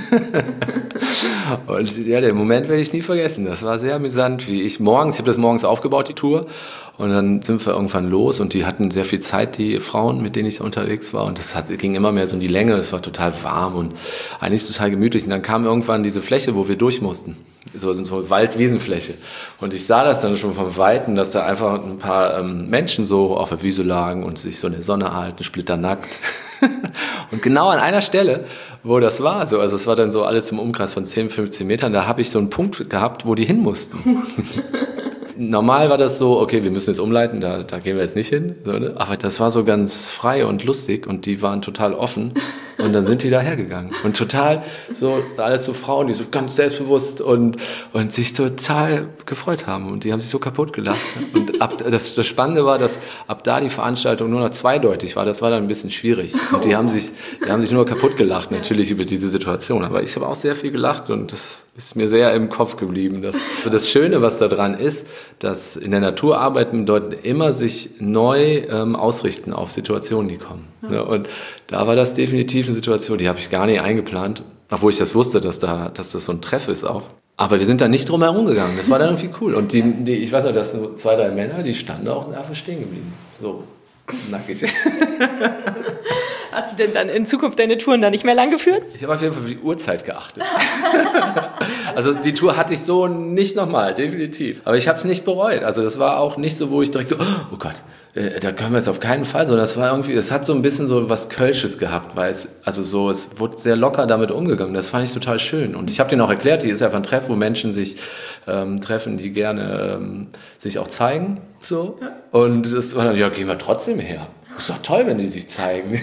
Und ja, den Moment werde ich nie vergessen. Das war sehr amüsant, ich habe das morgens aufgebaut, die Tour. Und dann sind wir irgendwann los und die hatten sehr viel Zeit, die Frauen, mit denen ich unterwegs war. Und das ging immer mehr so in die Länge. Es war total warm und eigentlich total gemütlich. Und dann kam irgendwann diese Fläche, wo wir durch mussten. So Wald-Wiesenfläche. Und ich sah das dann schon vom Weiten, dass da einfach ein paar Menschen so auf der Wiese lagen und sich so in der Sonne halten, splitternackt. Und genau an einer Stelle, wo das war, also es war dann so alles im Umkreis von 10, 15 Metern, da habe ich so einen Punkt gehabt, wo die hin mussten. Normal war das so, okay, wir müssen jetzt umleiten, da gehen wir jetzt nicht hin. So, ne? Aber das war so ganz frei und lustig und die waren total offen. Und dann sind die da hergegangen. Und total so, alles so Frauen, die so ganz selbstbewusst und sich total gefreut haben. Und die haben sich so kaputt gelacht. Und das Spannende war, dass ab da die Veranstaltung nur noch zweideutig war. Das war dann ein bisschen schwierig. Und die haben sich nur kaputt gelacht, natürlich über diese Situation. Aber ich habe auch sehr viel gelacht und das ist mir sehr im Kopf geblieben. Das Schöne, was da dran ist, dass in der Natur arbeiten bedeutet immer sich neu ausrichten auf Situationen, die kommen. Ja, und da war das definitiv eine Situation, die habe ich gar nicht eingeplant, obwohl ich das wusste, dass das so ein Treff ist auch. Aber wir sind da nicht drum herum gegangen. Das war dann irgendwie cool. Und ich weiß noch, dass so 2, 3 Männer, die standen da auch einfach stehen geblieben. So nackig. Hast du denn dann in Zukunft deine Touren da nicht mehr lang geführt? Ich habe auf jeden Fall für die Uhrzeit geachtet. Also die Tour hatte ich so nicht nochmal, definitiv. Aber ich habe es nicht bereut. Also das war auch nicht so, wo ich direkt so, oh Gott, da können wir jetzt auf keinen Fall. Sondern das war irgendwie, es hat so ein bisschen so was Kölsches gehabt, weil es wurde sehr locker damit umgegangen. Das fand ich total schön. Und ich habe denen auch erklärt, die ist einfach ein Treff, wo Menschen sich treffen, die gerne sich auch zeigen. So. Ja. Und das war dann, ja, gehen wir trotzdem her. Ist doch toll, wenn die sich zeigen.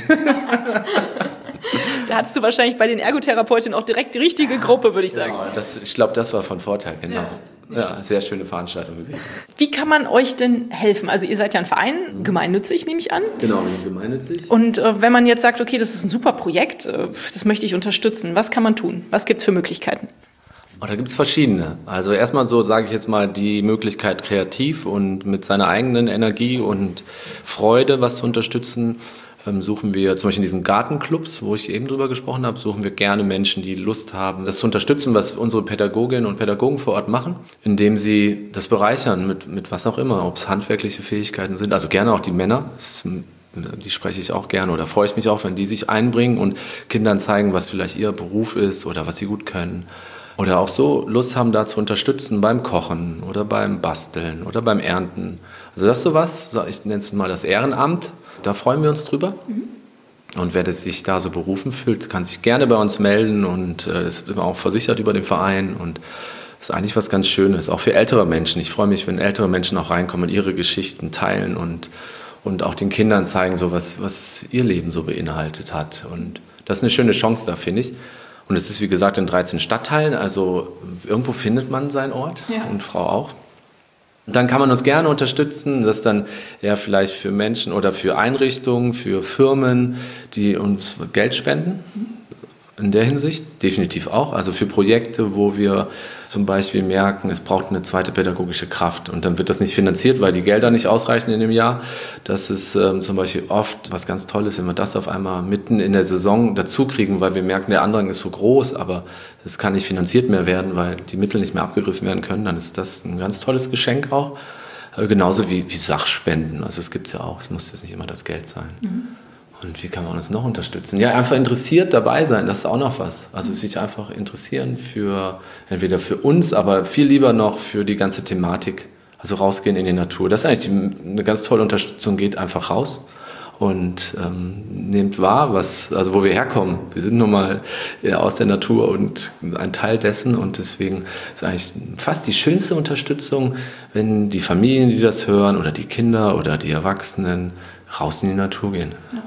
Da hattest du wahrscheinlich bei den Ergotherapeutinnen auch direkt die richtige Gruppe, würde ich sagen. Genau, ich glaube, das war von Vorteil, genau. Ja, sehr schöne Veranstaltung gewesen. Wie kann man euch denn helfen? Also ihr seid ja ein Verein, gemeinnützig nehme ich an. Genau, gemeinnützig. Und wenn man jetzt sagt, okay, das ist ein super Projekt, das möchte ich unterstützen, was kann man tun? Was gibt es für Möglichkeiten? Da gibt es verschiedene. Also erstmal so, sage ich jetzt mal, die Möglichkeit kreativ und mit seiner eigenen Energie und Freude was zu unterstützen, suchen wir zum Beispiel in diesen Gartenclubs, wo ich eben drüber gesprochen habe, suchen wir gerne Menschen, die Lust haben, das zu unterstützen, was unsere Pädagoginnen und Pädagogen vor Ort machen, indem sie das bereichern mit was auch immer, ob es handwerkliche Fähigkeiten sind, also gerne auch die Männer, die spreche ich auch gerne oder freue ich mich auch, wenn die sich einbringen und Kindern zeigen, was vielleicht ihr Beruf ist oder was sie gut können. Oder auch so Lust haben, da zu unterstützen beim Kochen oder beim Basteln oder beim Ernten. Also das ist sowas, ich nenne es mal das Ehrenamt, da freuen wir uns drüber. Und wer sich da so berufen fühlt, kann sich gerne bei uns melden und ist immer auch versichert über den Verein und das ist eigentlich was ganz Schönes, auch für ältere Menschen. Ich freue mich, wenn ältere Menschen auch reinkommen und ihre Geschichten teilen und auch den Kindern zeigen, so was ihr Leben so beinhaltet hat. Und das ist eine schöne Chance da, finde ich. Und es ist, wie gesagt, in 13 Stadtteilen, also irgendwo findet man seinen Ort und Frau auch. Und dann kann man uns gerne unterstützen, das dann eher vielleicht für Menschen oder für Einrichtungen, für Firmen, die uns Geld spenden. In der Hinsicht definitiv auch. Also für Projekte, wo wir zum Beispiel merken, es braucht eine zweite pädagogische Kraft. Und dann wird das nicht finanziert, weil die Gelder nicht ausreichen in dem Jahr. Das ist zum Beispiel oft was ganz Tolles, wenn wir das auf einmal mitten in der Saison dazu kriegen, weil wir merken, der Andrang ist so groß, aber es kann nicht finanziert mehr werden, weil die Mittel nicht mehr abgegriffen werden können. Dann ist das ein ganz tolles Geschenk auch. Genauso wie Sachspenden. Also es gibt es ja auch. Es muss jetzt nicht immer das Geld sein. Und wie kann man uns noch unterstützen? Ja, einfach interessiert dabei sein, das ist auch noch was. Also sich einfach interessieren entweder für uns, aber viel lieber noch für die ganze Thematik. Also rausgehen in die Natur. Das ist eigentlich eine ganz tolle Unterstützung, geht einfach raus und nehmt wahr, wo wir herkommen. Wir sind nun mal aus der Natur und ein Teil dessen und deswegen ist eigentlich fast die schönste Unterstützung, wenn die Familien, die das hören oder die Kinder oder die Erwachsenen raus in die Natur gehen. Ja.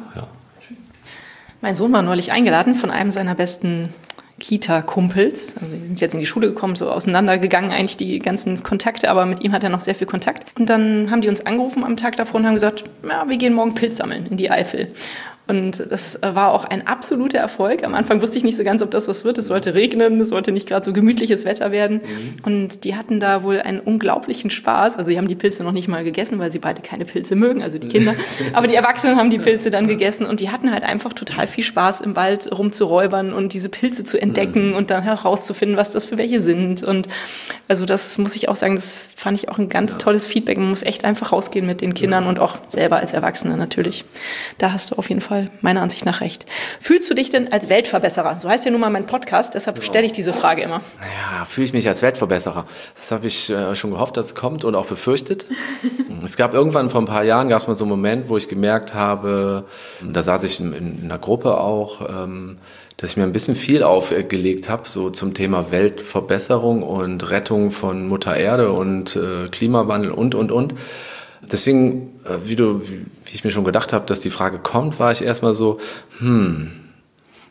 Mein Sohn war neulich eingeladen von einem seiner besten Kita-Kumpels. Also wir sind jetzt in die Schule gekommen, so auseinandergegangen eigentlich die ganzen Kontakte, aber mit ihm hat er noch sehr viel Kontakt. Und dann haben die uns angerufen am Tag davor und haben gesagt, ja, wir gehen morgen Pilz sammeln in die Eifel. Und das war auch ein absoluter Erfolg. Am Anfang wusste ich nicht so ganz, ob das was wird. Es sollte regnen, es sollte nicht gerade so gemütliches Wetter werden. Und die hatten da wohl einen unglaublichen Spaß. Also sie haben die Pilze noch nicht mal gegessen, weil sie beide keine Pilze mögen, also die Kinder. Aber die Erwachsenen haben die Pilze dann gegessen und die hatten halt einfach total viel Spaß, im Wald rumzuräubern und diese Pilze zu entdecken und dann herauszufinden, was das für welche sind. Und also das muss ich auch sagen, das fand ich auch ein ganz tolles Feedback. Man muss echt einfach rausgehen mit den Kindern und auch selber als Erwachsene natürlich. Da hast du auf jeden Fall meiner Ansicht nach recht. Fühlst du dich denn als Weltverbesserer? So heißt ja nun mal mein Podcast, deshalb stelle ich diese Frage immer. Ja, fühle ich mich als Weltverbesserer? Das habe ich schon gehofft, dass es kommt und auch befürchtet. Es gab irgendwann vor ein paar Jahren, gab es mal so einen Moment, wo ich gemerkt habe, da saß ich in einer Gruppe auch, dass ich mir ein bisschen viel aufgelegt habe, so zum Thema Weltverbesserung und Rettung von Mutter Erde und Klimawandel und. Deswegen, wie ich mir schon gedacht habe, dass die Frage kommt, war ich erstmal so,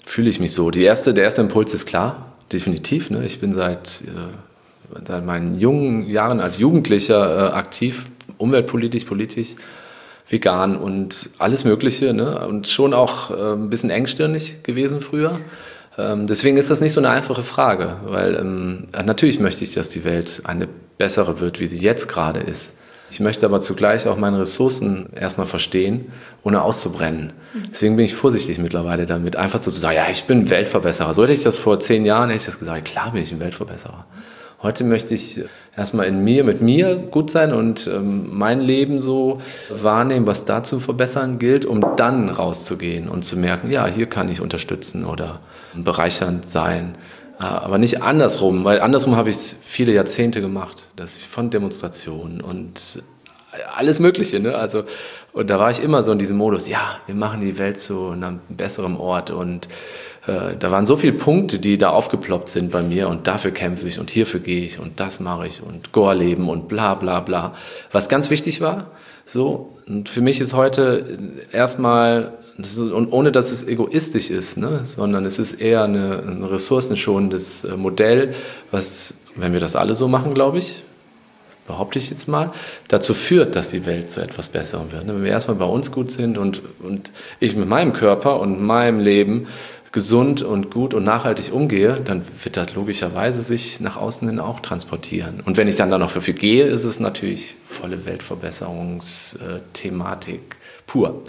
fühle ich mich so. Der erste Impuls ist klar, definitiv. Ne? Ich bin seit meinen jungen Jahren als Jugendlicher aktiv, umweltpolitisch, politisch, vegan und alles Mögliche. Ne? Und schon auch ein bisschen engstirnig gewesen früher. Deswegen ist das nicht so eine einfache Frage, weil natürlich möchte ich, dass die Welt eine bessere wird, wie sie jetzt gerade ist. Ich möchte aber zugleich auch meine Ressourcen erstmal verstehen, ohne auszubrennen. Deswegen bin ich vorsichtig mittlerweile damit, einfach so zu sagen, ja, ich bin Weltverbesserer. So hätte ich das vor 10 Jahren, hätte ich das gesagt, klar bin ich ein Weltverbesserer. Heute möchte ich erstmal mit mir gut sein und mein Leben so wahrnehmen, was da zu verbessern gilt, um dann rauszugehen und zu merken, ja, hier kann ich unterstützen oder bereichernd sein. Aber nicht andersrum, weil andersrum habe ich es viele Jahrzehnte gemacht, dass ich von Demonstrationen und alles Mögliche, ne? Also, und da war ich immer so in diesem Modus, ja, wir machen die Welt zu einem besseren Ort und da waren so viele Punkte, die da aufgeploppt sind bei mir und dafür kämpfe ich und hierfür gehe ich und das mache ich und Goa-Leben und bla bla bla, was ganz wichtig war. So, und für mich ist heute erstmal, und ohne dass es egoistisch ist, ne, sondern es ist eher ein ressourcenschonendes Modell, was, wenn wir das alle so machen, glaube ich, behaupte ich jetzt mal, dazu führt, dass die Welt zu etwas Besserem wird. Wenn wir erstmal bei uns gut sind und ich mit meinem Körper und meinem Leben gesund und gut und nachhaltig umgehe, dann wird das logischerweise sich nach außen hin auch transportieren. Und wenn ich dann da noch dafür gehe, ist es natürlich volle Weltverbesserungsthematik pur.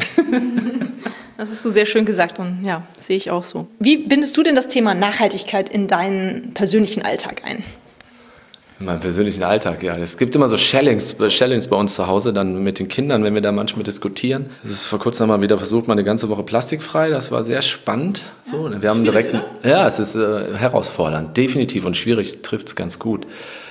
Das hast du sehr schön gesagt und ja, sehe ich auch so. Wie bindest du denn das Thema Nachhaltigkeit in deinen persönlichen Alltag ein? In meinem persönlichen Alltag, ja. Es gibt immer so Challenge bei uns zu Hause, dann mit den Kindern, wenn wir da manchmal diskutieren. Das ist vor kurzem mal wieder versucht, mal eine ganze Woche plastikfrei. Das war sehr spannend. So, wir haben direkt, ja, es ist herausfordernd, definitiv und schwierig, trifft es ganz gut.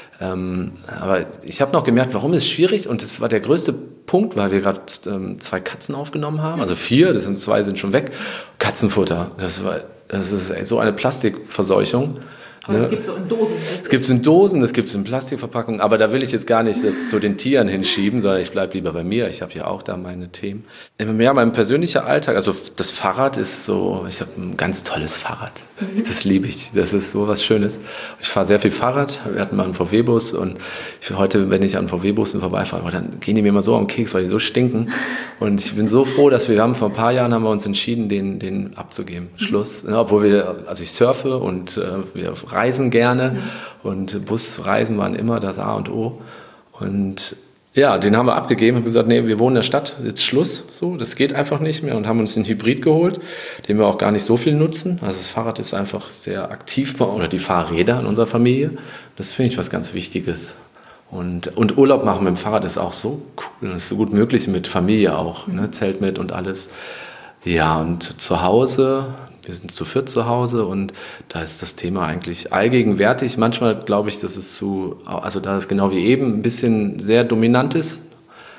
Aber ich habe noch gemerkt, warum ist es schwierig? Und das war der größte Punkt, weil wir gerade 2 Katzen aufgenommen haben, also 4, 2 sind schon weg. Katzenfutter, das ist so eine Plastikverseuchung. Aber das gibt es so in Dosen. Es gibt es in Dosen, es gibt es in Plastikverpackungen, aber da will ich jetzt gar nicht das zu den Tieren hinschieben, sondern ich bleibe lieber bei mir. Ich habe ja auch da meine Themen. Ja, mein persönlicher Alltag, also das Fahrrad ist so, ich habe ein ganz tolles Fahrrad. Das liebe ich, das ist so was Schönes. Ich fahre sehr viel Fahrrad, wir hatten mal einen VW-Bus und heute, wenn ich an VW-Bussen vorbeifahre, dann gehen die mir immer so am Keks, weil die so stinken. Und ich bin so froh, dass wir vor ein paar Jahren haben wir uns entschieden, den abzugeben. Schluss. Ja, obwohl also ich surfe und wir reisen gerne und Busreisen waren immer das A und O. Und ja, den haben wir abgegeben, haben gesagt, nee, wir wohnen in der Stadt, jetzt Schluss, so, das geht einfach nicht mehr und haben uns einen Hybrid geholt, den wir auch gar nicht so viel nutzen. Also das Fahrrad ist einfach sehr aktiv, oder die Fahrräder in unserer Familie. Das finde ich was ganz Wichtiges. Und Urlaub machen mit dem Fahrrad ist auch so cool, das ist so gut möglich mit Familie auch, ne? Zelt mit und alles. Ja, und zu Hause, wir sind zu 4 zu Hause und da ist das Thema eigentlich allgegenwärtig. Manchmal glaube ich, dass es also da ist genau wie eben ein bisschen sehr dominant ist,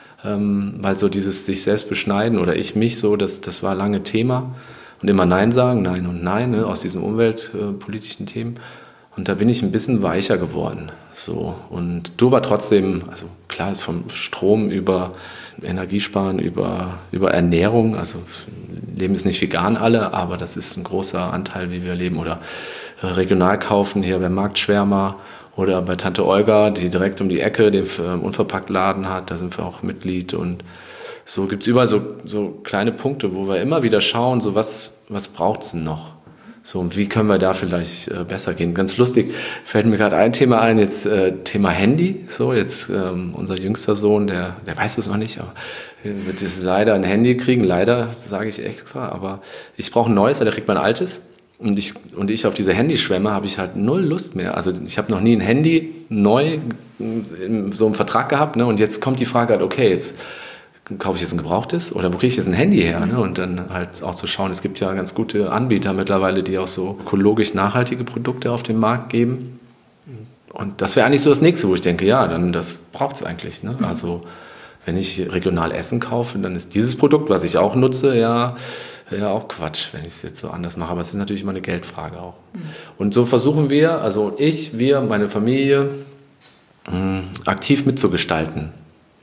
weil so dieses sich selbst beschneiden oder ich mich so, das war lange Thema und immer Nein sagen, Nein und Nein, ne, aus diesen umweltpolitischen Themen. Und da bin ich ein bisschen weicher geworden. So. Und du aber trotzdem, also klar ist vom Strom über Energiesparen, über Ernährung, also Leben ist nicht vegan alle, aber das ist ein großer Anteil, wie wir leben. Oder regional kaufen, hier beim Marktschwärmer oder bei Tante Olga, die direkt um die Ecke den Unverpacktladen hat, da sind wir auch Mitglied. Und so gibt es überall so kleine Punkte, wo wir immer wieder schauen, so was braucht es denn noch? So, und wie können wir da vielleicht besser gehen? Ganz lustig, fällt mir gerade ein Thema ein, jetzt Thema Handy. So, jetzt unser jüngster Sohn, der weiß es noch nicht, aber wird jetzt leider ein Handy kriegen. Leider, sage ich extra, aber ich brauche ein neues, weil der kriegt mein altes. Und ich auf diese Handyschwämme habe ich halt 0 Lust mehr. Also ich habe noch nie ein Handy neu in so einem Vertrag gehabt. Ne? Und jetzt kommt die Frage halt, okay, jetzt kaufe ich jetzt ein gebrauchtes oder wo kriege ich jetzt ein Handy her? Ne? Und dann halt auch zu schauen, es gibt ja ganz gute Anbieter mittlerweile, die auch so ökologisch nachhaltige Produkte auf den Markt geben. Und das wäre eigentlich so das Nächste, wo ich denke, ja, dann das braucht es eigentlich. Ne? Also wenn ich regional Essen kaufe, dann ist dieses Produkt, was ich auch nutze, ja auch Quatsch, wenn ich es jetzt so anders mache. Aber es ist natürlich immer eine Geldfrage auch. Und so versuchen wir, also wir, meine Familie, aktiv mitzugestalten.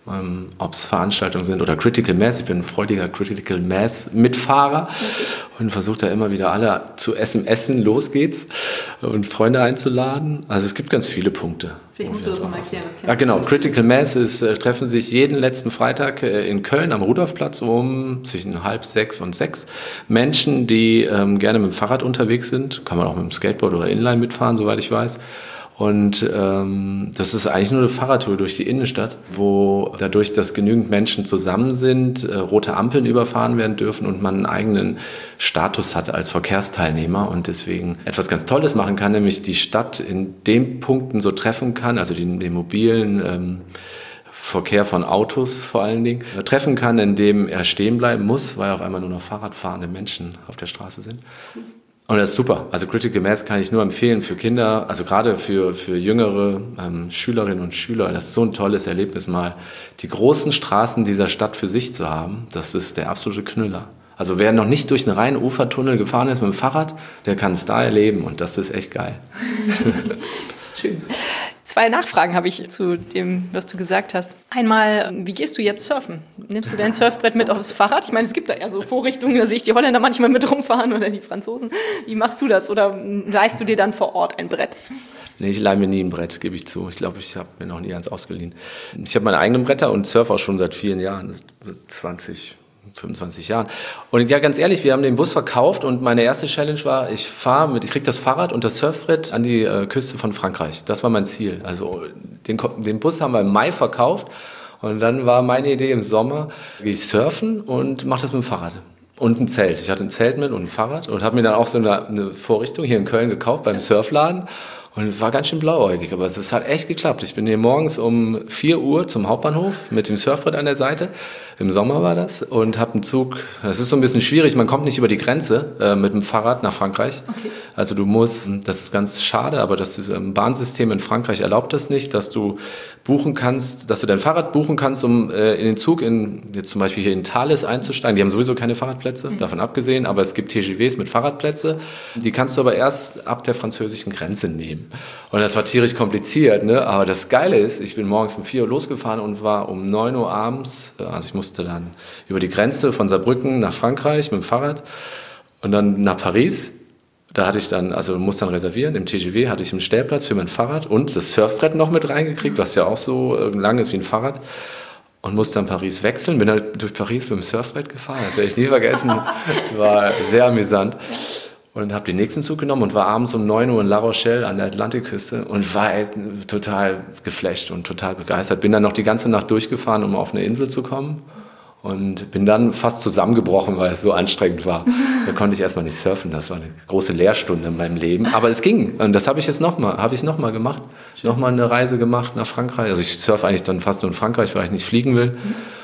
ob es Veranstaltungen sind oder Critical Mass. Ich bin ein freudiger Critical Mass Mitfahrer und versuche da immer wieder alle zu essen, los geht's, und Freunde einzuladen. Also es gibt ganz viele Punkte. Vielleicht musst du das nochmal erklären. Ja, genau. Critical Mass treffen sich jeden letzten Freitag in Köln am Rudolfplatz zwischen 5:30 und 6 Menschen, die gerne mit dem Fahrrad unterwegs sind. Kann man auch mit dem Skateboard oder Inline mitfahren, soweit ich weiß. Und das ist eigentlich nur eine Fahrradtour durch die Innenstadt, wo dadurch, dass genügend Menschen zusammen sind, rote Ampeln überfahren werden dürfen und man einen eigenen Status hat als Verkehrsteilnehmer und deswegen etwas ganz Tolles machen kann, nämlich die Stadt in den Punkten so treffen kann, also den mobilen Verkehr von Autos vor allen Dingen, treffen kann, indem er stehen bleiben muss, weil auf einmal nur noch Fahrradfahrende Menschen auf der Straße sind. Und das ist super. Also Critical Mass kann ich nur empfehlen für Kinder, also gerade für jüngere Schülerinnen und Schüler. Das ist so ein tolles Erlebnis, mal die großen Straßen dieser Stadt für sich zu haben. Das ist der absolute Knüller. Also wer noch nicht durch einen reinen Ufertunnel gefahren ist mit dem Fahrrad, der kann es da erleben und das ist echt geil. Schön. 2 Nachfragen habe ich zu dem, was du gesagt hast. Einmal, wie gehst du jetzt surfen? Nimmst du dein Surfbrett mit aufs Fahrrad? Ich meine, es gibt da ja so Vorrichtungen, da sehe ich die Holländer manchmal mit rumfahren oder die Franzosen. Wie machst du das? Oder leihst du dir dann vor Ort ein Brett? Nee, ich leihe mir nie ein Brett, gebe ich zu. Ich glaube, ich habe mir noch nie eins ausgeliehen. Ich habe meine eigenen Bretter und surfe auch schon seit vielen Jahren, 25 Jahren. Und ja, ganz ehrlich, wir haben den Bus verkauft und meine erste Challenge war, ich kriege das Fahrrad und das Surfbrett an die Küste von Frankreich. Das war mein Ziel. Also den Bus haben wir im Mai verkauft und dann war meine Idee im Sommer, gehe ich surfen und mache das mit dem Fahrrad. Und ein Zelt. Ich hatte ein Zelt mit und ein Fahrrad und habe mir dann auch so eine Vorrichtung hier in Köln gekauft beim Surfladen. Und war ganz schön blauäugig, aber es hat echt geklappt. Ich bin hier morgens um 4 Uhr zum Hauptbahnhof mit dem Surfbrett an der Seite. Im Sommer war das. Und habe einen Zug, das ist so ein bisschen schwierig, man kommt nicht über die Grenze mit dem Fahrrad nach Frankreich. Okay. Also du musst, das ist ganz schade, aber das Bahnsystem in Frankreich erlaubt das nicht, dass du dein Fahrrad buchen kannst, um in den Zug jetzt zum Beispiel hier in Thales einzusteigen. Die haben sowieso keine Fahrradplätze, davon abgesehen, aber es gibt TGVs mit Fahrradplätze. Die kannst du aber erst ab der französischen Grenze nehmen. Und das war tierisch kompliziert, ne? Aber das Geile ist, ich bin morgens um 4 Uhr losgefahren und war um 9 Uhr abends, also ich musste dann über die Grenze von Saarbrücken nach Frankreich mit dem Fahrrad und dann nach Paris. Da hatte ich dann, also musste dann reservieren, im TGV hatte ich einen Stellplatz für mein Fahrrad und das Surfbrett noch mit reingekriegt, was ja auch so lang ist wie ein Fahrrad. Und musste dann Paris wechseln, bin dann durch Paris mit dem Surfbrett gefahren, das werde ich nie vergessen. Es war sehr amüsant. Und habe den nächsten Zug genommen und war abends um 9 Uhr in La Rochelle an der Atlantikküste und war total geflasht und total begeistert. Bin dann noch die ganze Nacht durchgefahren, um auf eine Insel zu kommen und bin dann fast zusammengebrochen, weil es so anstrengend war. Da konnte ich erstmal nicht surfen, das war eine große Lehrstunde in meinem Leben. Aber es ging und das habe ich jetzt nochmal gemacht. Nochmal eine Reise gemacht nach Frankreich. Also ich surfe eigentlich dann fast nur in Frankreich, weil ich nicht fliegen will.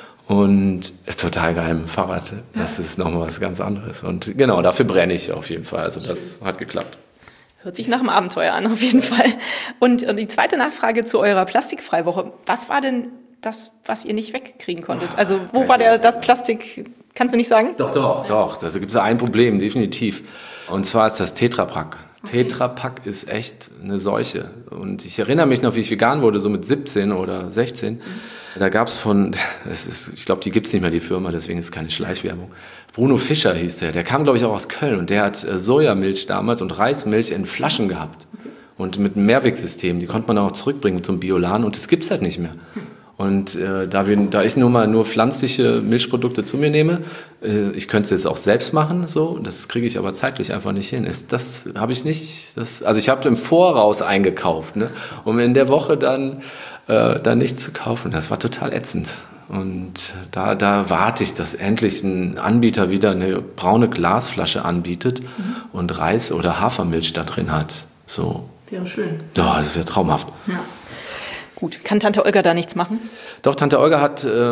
Und ist total geil mit dem Fahrrad. Das ist nochmal was ganz anderes. Und genau, dafür brenne ich auf jeden Fall. Also das hat geklappt. Hört sich nach einem Abenteuer an, auf jeden Fall. Und die zweite Nachfrage zu eurer Plastikfreiwoche. Was war denn das, was ihr nicht wegkriegen konntet? Also wo war das Plastik? Kannst du nicht sagen? Doch. Da gibt es ein Problem, definitiv. Und zwar ist das Tetra Pak. Okay. Tetra Pak ist echt eine Seuche. Und ich erinnere mich noch, wie ich vegan wurde, so mit 17 oder 16. Da gab es ich glaube, die gibt es nicht mehr, die Firma, deswegen ist es keine Schleichwerbung. Bruno Fischer hieß der kam, glaube ich, auch aus Köln und der hat Sojamilch damals und Reismilch in Flaschen gehabt. Und mit einem Mehrwegsystem, die konnte man auch zurückbringen mit so einem Bioladen und das gibt es halt nicht mehr. Und da ich nur pflanzliche Milchprodukte zu mir nehme, ich könnte es jetzt auch selbst machen, so, das kriege ich aber zeitlich einfach nicht hin. Das habe ich nicht. Also ich habe im Voraus eingekauft, ne, um in der Woche dann nichts zu kaufen. Das war total ätzend. Und da warte ich, dass endlich ein Anbieter wieder eine braune Glasflasche anbietet und Reis oder Hafermilch da drin hat. So. Wäre schön. Ja, das wäre traumhaft. Ja. Gut, kann Tante Olga da nichts machen? Doch, Tante Olga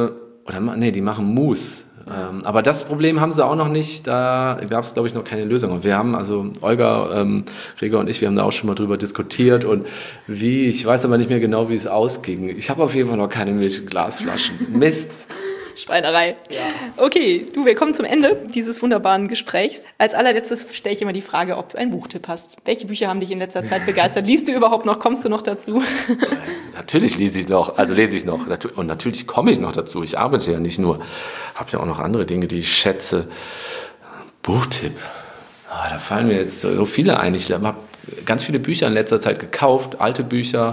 die machen Mousse. Aber das Problem haben sie auch noch nicht, da gab es, glaube ich, noch keine Lösung. Und wir haben, also Olga, Gregor und ich, wir haben da auch schon mal drüber diskutiert und ich weiß aber nicht mehr genau, wie es ausging. Ich habe auf jeden Fall noch keine Milch in Glasflaschen. Mist. Schweinerei. Ja. Okay, wir kommen zum Ende dieses wunderbaren Gesprächs. Als allerletztes stelle ich immer die Frage, ob du einen Buchtipp hast. Welche Bücher haben dich in letzter Zeit begeistert? Liest du überhaupt noch? Kommst du noch dazu? Natürlich lese ich noch. Und natürlich komme ich noch dazu. Ich arbeite ja nicht nur. Habe ja auch noch andere Dinge, die ich schätze. Buchtipp. Da fallen mir jetzt so viele ein. Ich habe ganz viele Bücher in letzter Zeit gekauft. Alte Bücher.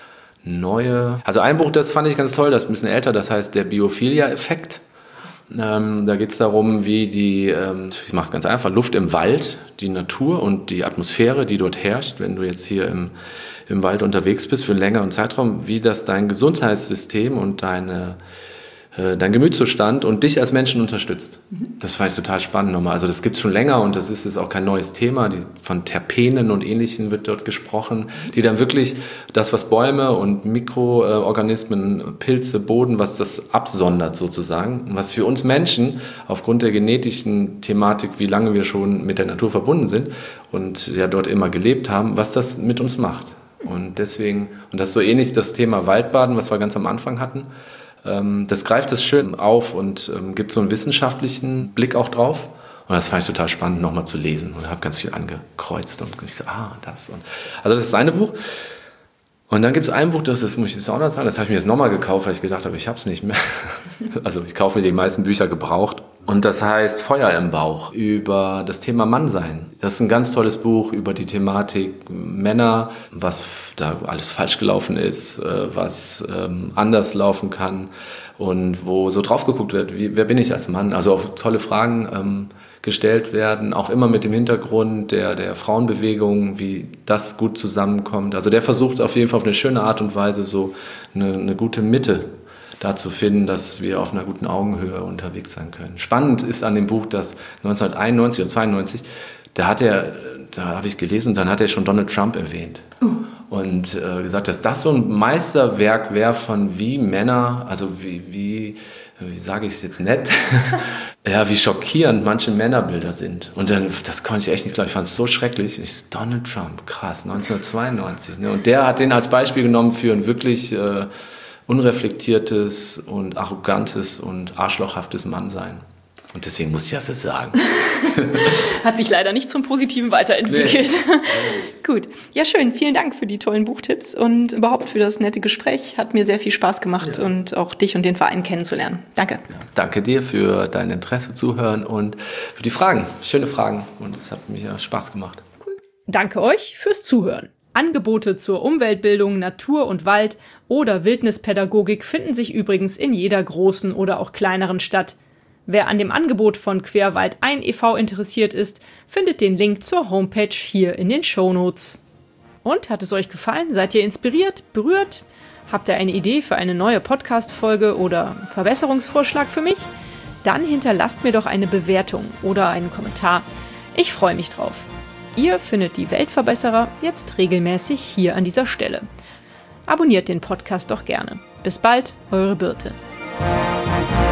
Neue. Also ein Buch, das fand ich ganz toll, das ist ein bisschen älter, das heißt der Biophilia-Effekt. Da geht es darum, wie ich mache es ganz einfach, Luft im Wald, die Natur und die Atmosphäre, die dort herrscht, wenn du jetzt hier im Wald unterwegs bist für einen längeren Zeitraum, wie das dein Gesundheitssystem und dein Gemütszustand und dich als Menschen unterstützt. Das fand ich total spannend nochmal. Also das gibt es schon länger und das ist jetzt auch kein neues Thema. Von Terpenen und Ähnlichem wird dort gesprochen, die dann wirklich das, was Bäume und Mikroorganismen, Pilze, Boden, was das absondert sozusagen, was für uns Menschen aufgrund der genetischen Thematik, wie lange wir schon mit der Natur verbunden sind und ja dort immer gelebt haben, was das mit uns macht. Und deswegen, und das ist so ähnlich das Thema Waldbaden, was wir ganz am Anfang hatten, das greift es schön auf und gibt so einen wissenschaftlichen Blick auch drauf. Und das fand ich total spannend, nochmal zu lesen. Und habe ganz viel angekreuzt und ich so, das. Also das ist eine Buch. Und dann gibt es ein Buch, das muss ich jetzt auch noch sagen, das habe ich mir jetzt nochmal gekauft, weil ich gedacht habe, ich habe es nicht mehr. Also ich kaufe mir die meisten Bücher gebraucht. Und das heißt Feuer im Bauch, über das Thema Mannsein. Das ist ein ganz tolles Buch über die Thematik Männer, was da alles falsch gelaufen ist, was anders laufen kann und wo so drauf geguckt wird, wer bin ich als Mann? Also auch tolle Fragen gestellt werden, auch immer mit dem Hintergrund der Frauenbewegung, wie das gut zusammenkommt. Also der versucht auf jeden Fall auf eine schöne Art und Weise so eine gute Mitte da zu finden, dass wir auf einer guten Augenhöhe unterwegs sein können. Spannend ist an dem Buch, dass 1991 oder 92, da habe ich gelesen, dann hat er schon Donald Trump erwähnt. Und gesagt, dass das so ein Meisterwerk wäre von wie Männer, also wie sage ich es jetzt nett, ja, wie schockierend manche Männerbilder sind. Und dann, das konnte ich echt nicht glauben, ich fand es so schrecklich. Donald Trump, krass, 1992. Ne? Und der hat den als Beispiel genommen für ein wirklich unreflektiertes und arrogantes und arschlochhaftes Mannsein. Und deswegen muss ich das jetzt sagen. Hat sich leider nicht zum Positiven weiterentwickelt. Nee. Gut. Ja, schön. Vielen Dank für die tollen Buchtipps und überhaupt für das nette Gespräch. Hat mir sehr viel Spaß gemacht und auch dich und den Verein kennenzulernen. Danke. Ja, danke dir für dein Interesse, Zuhören und für die Fragen. Schöne Fragen und es hat mir Spaß gemacht. Cool. Danke euch fürs Zuhören. Angebote zur Umweltbildung, Natur und Wald oder Wildnispädagogik finden sich übrigens in jeder großen oder auch kleineren Stadt. Wer an dem Angebot von Querwald-Ein e.V. interessiert ist, findet den Link zur Homepage hier in den Shownotes. Und, hat es euch gefallen? Seid ihr inspiriert, berührt? Habt ihr eine Idee für eine neue Podcast-Folge oder Verbesserungsvorschlag für mich? Dann hinterlasst mir doch eine Bewertung oder einen Kommentar. Ich freue mich drauf. Ihr findet die Weltverbesserer jetzt regelmäßig hier an dieser Stelle. Abonniert den Podcast doch gerne. Bis bald, eure Birte.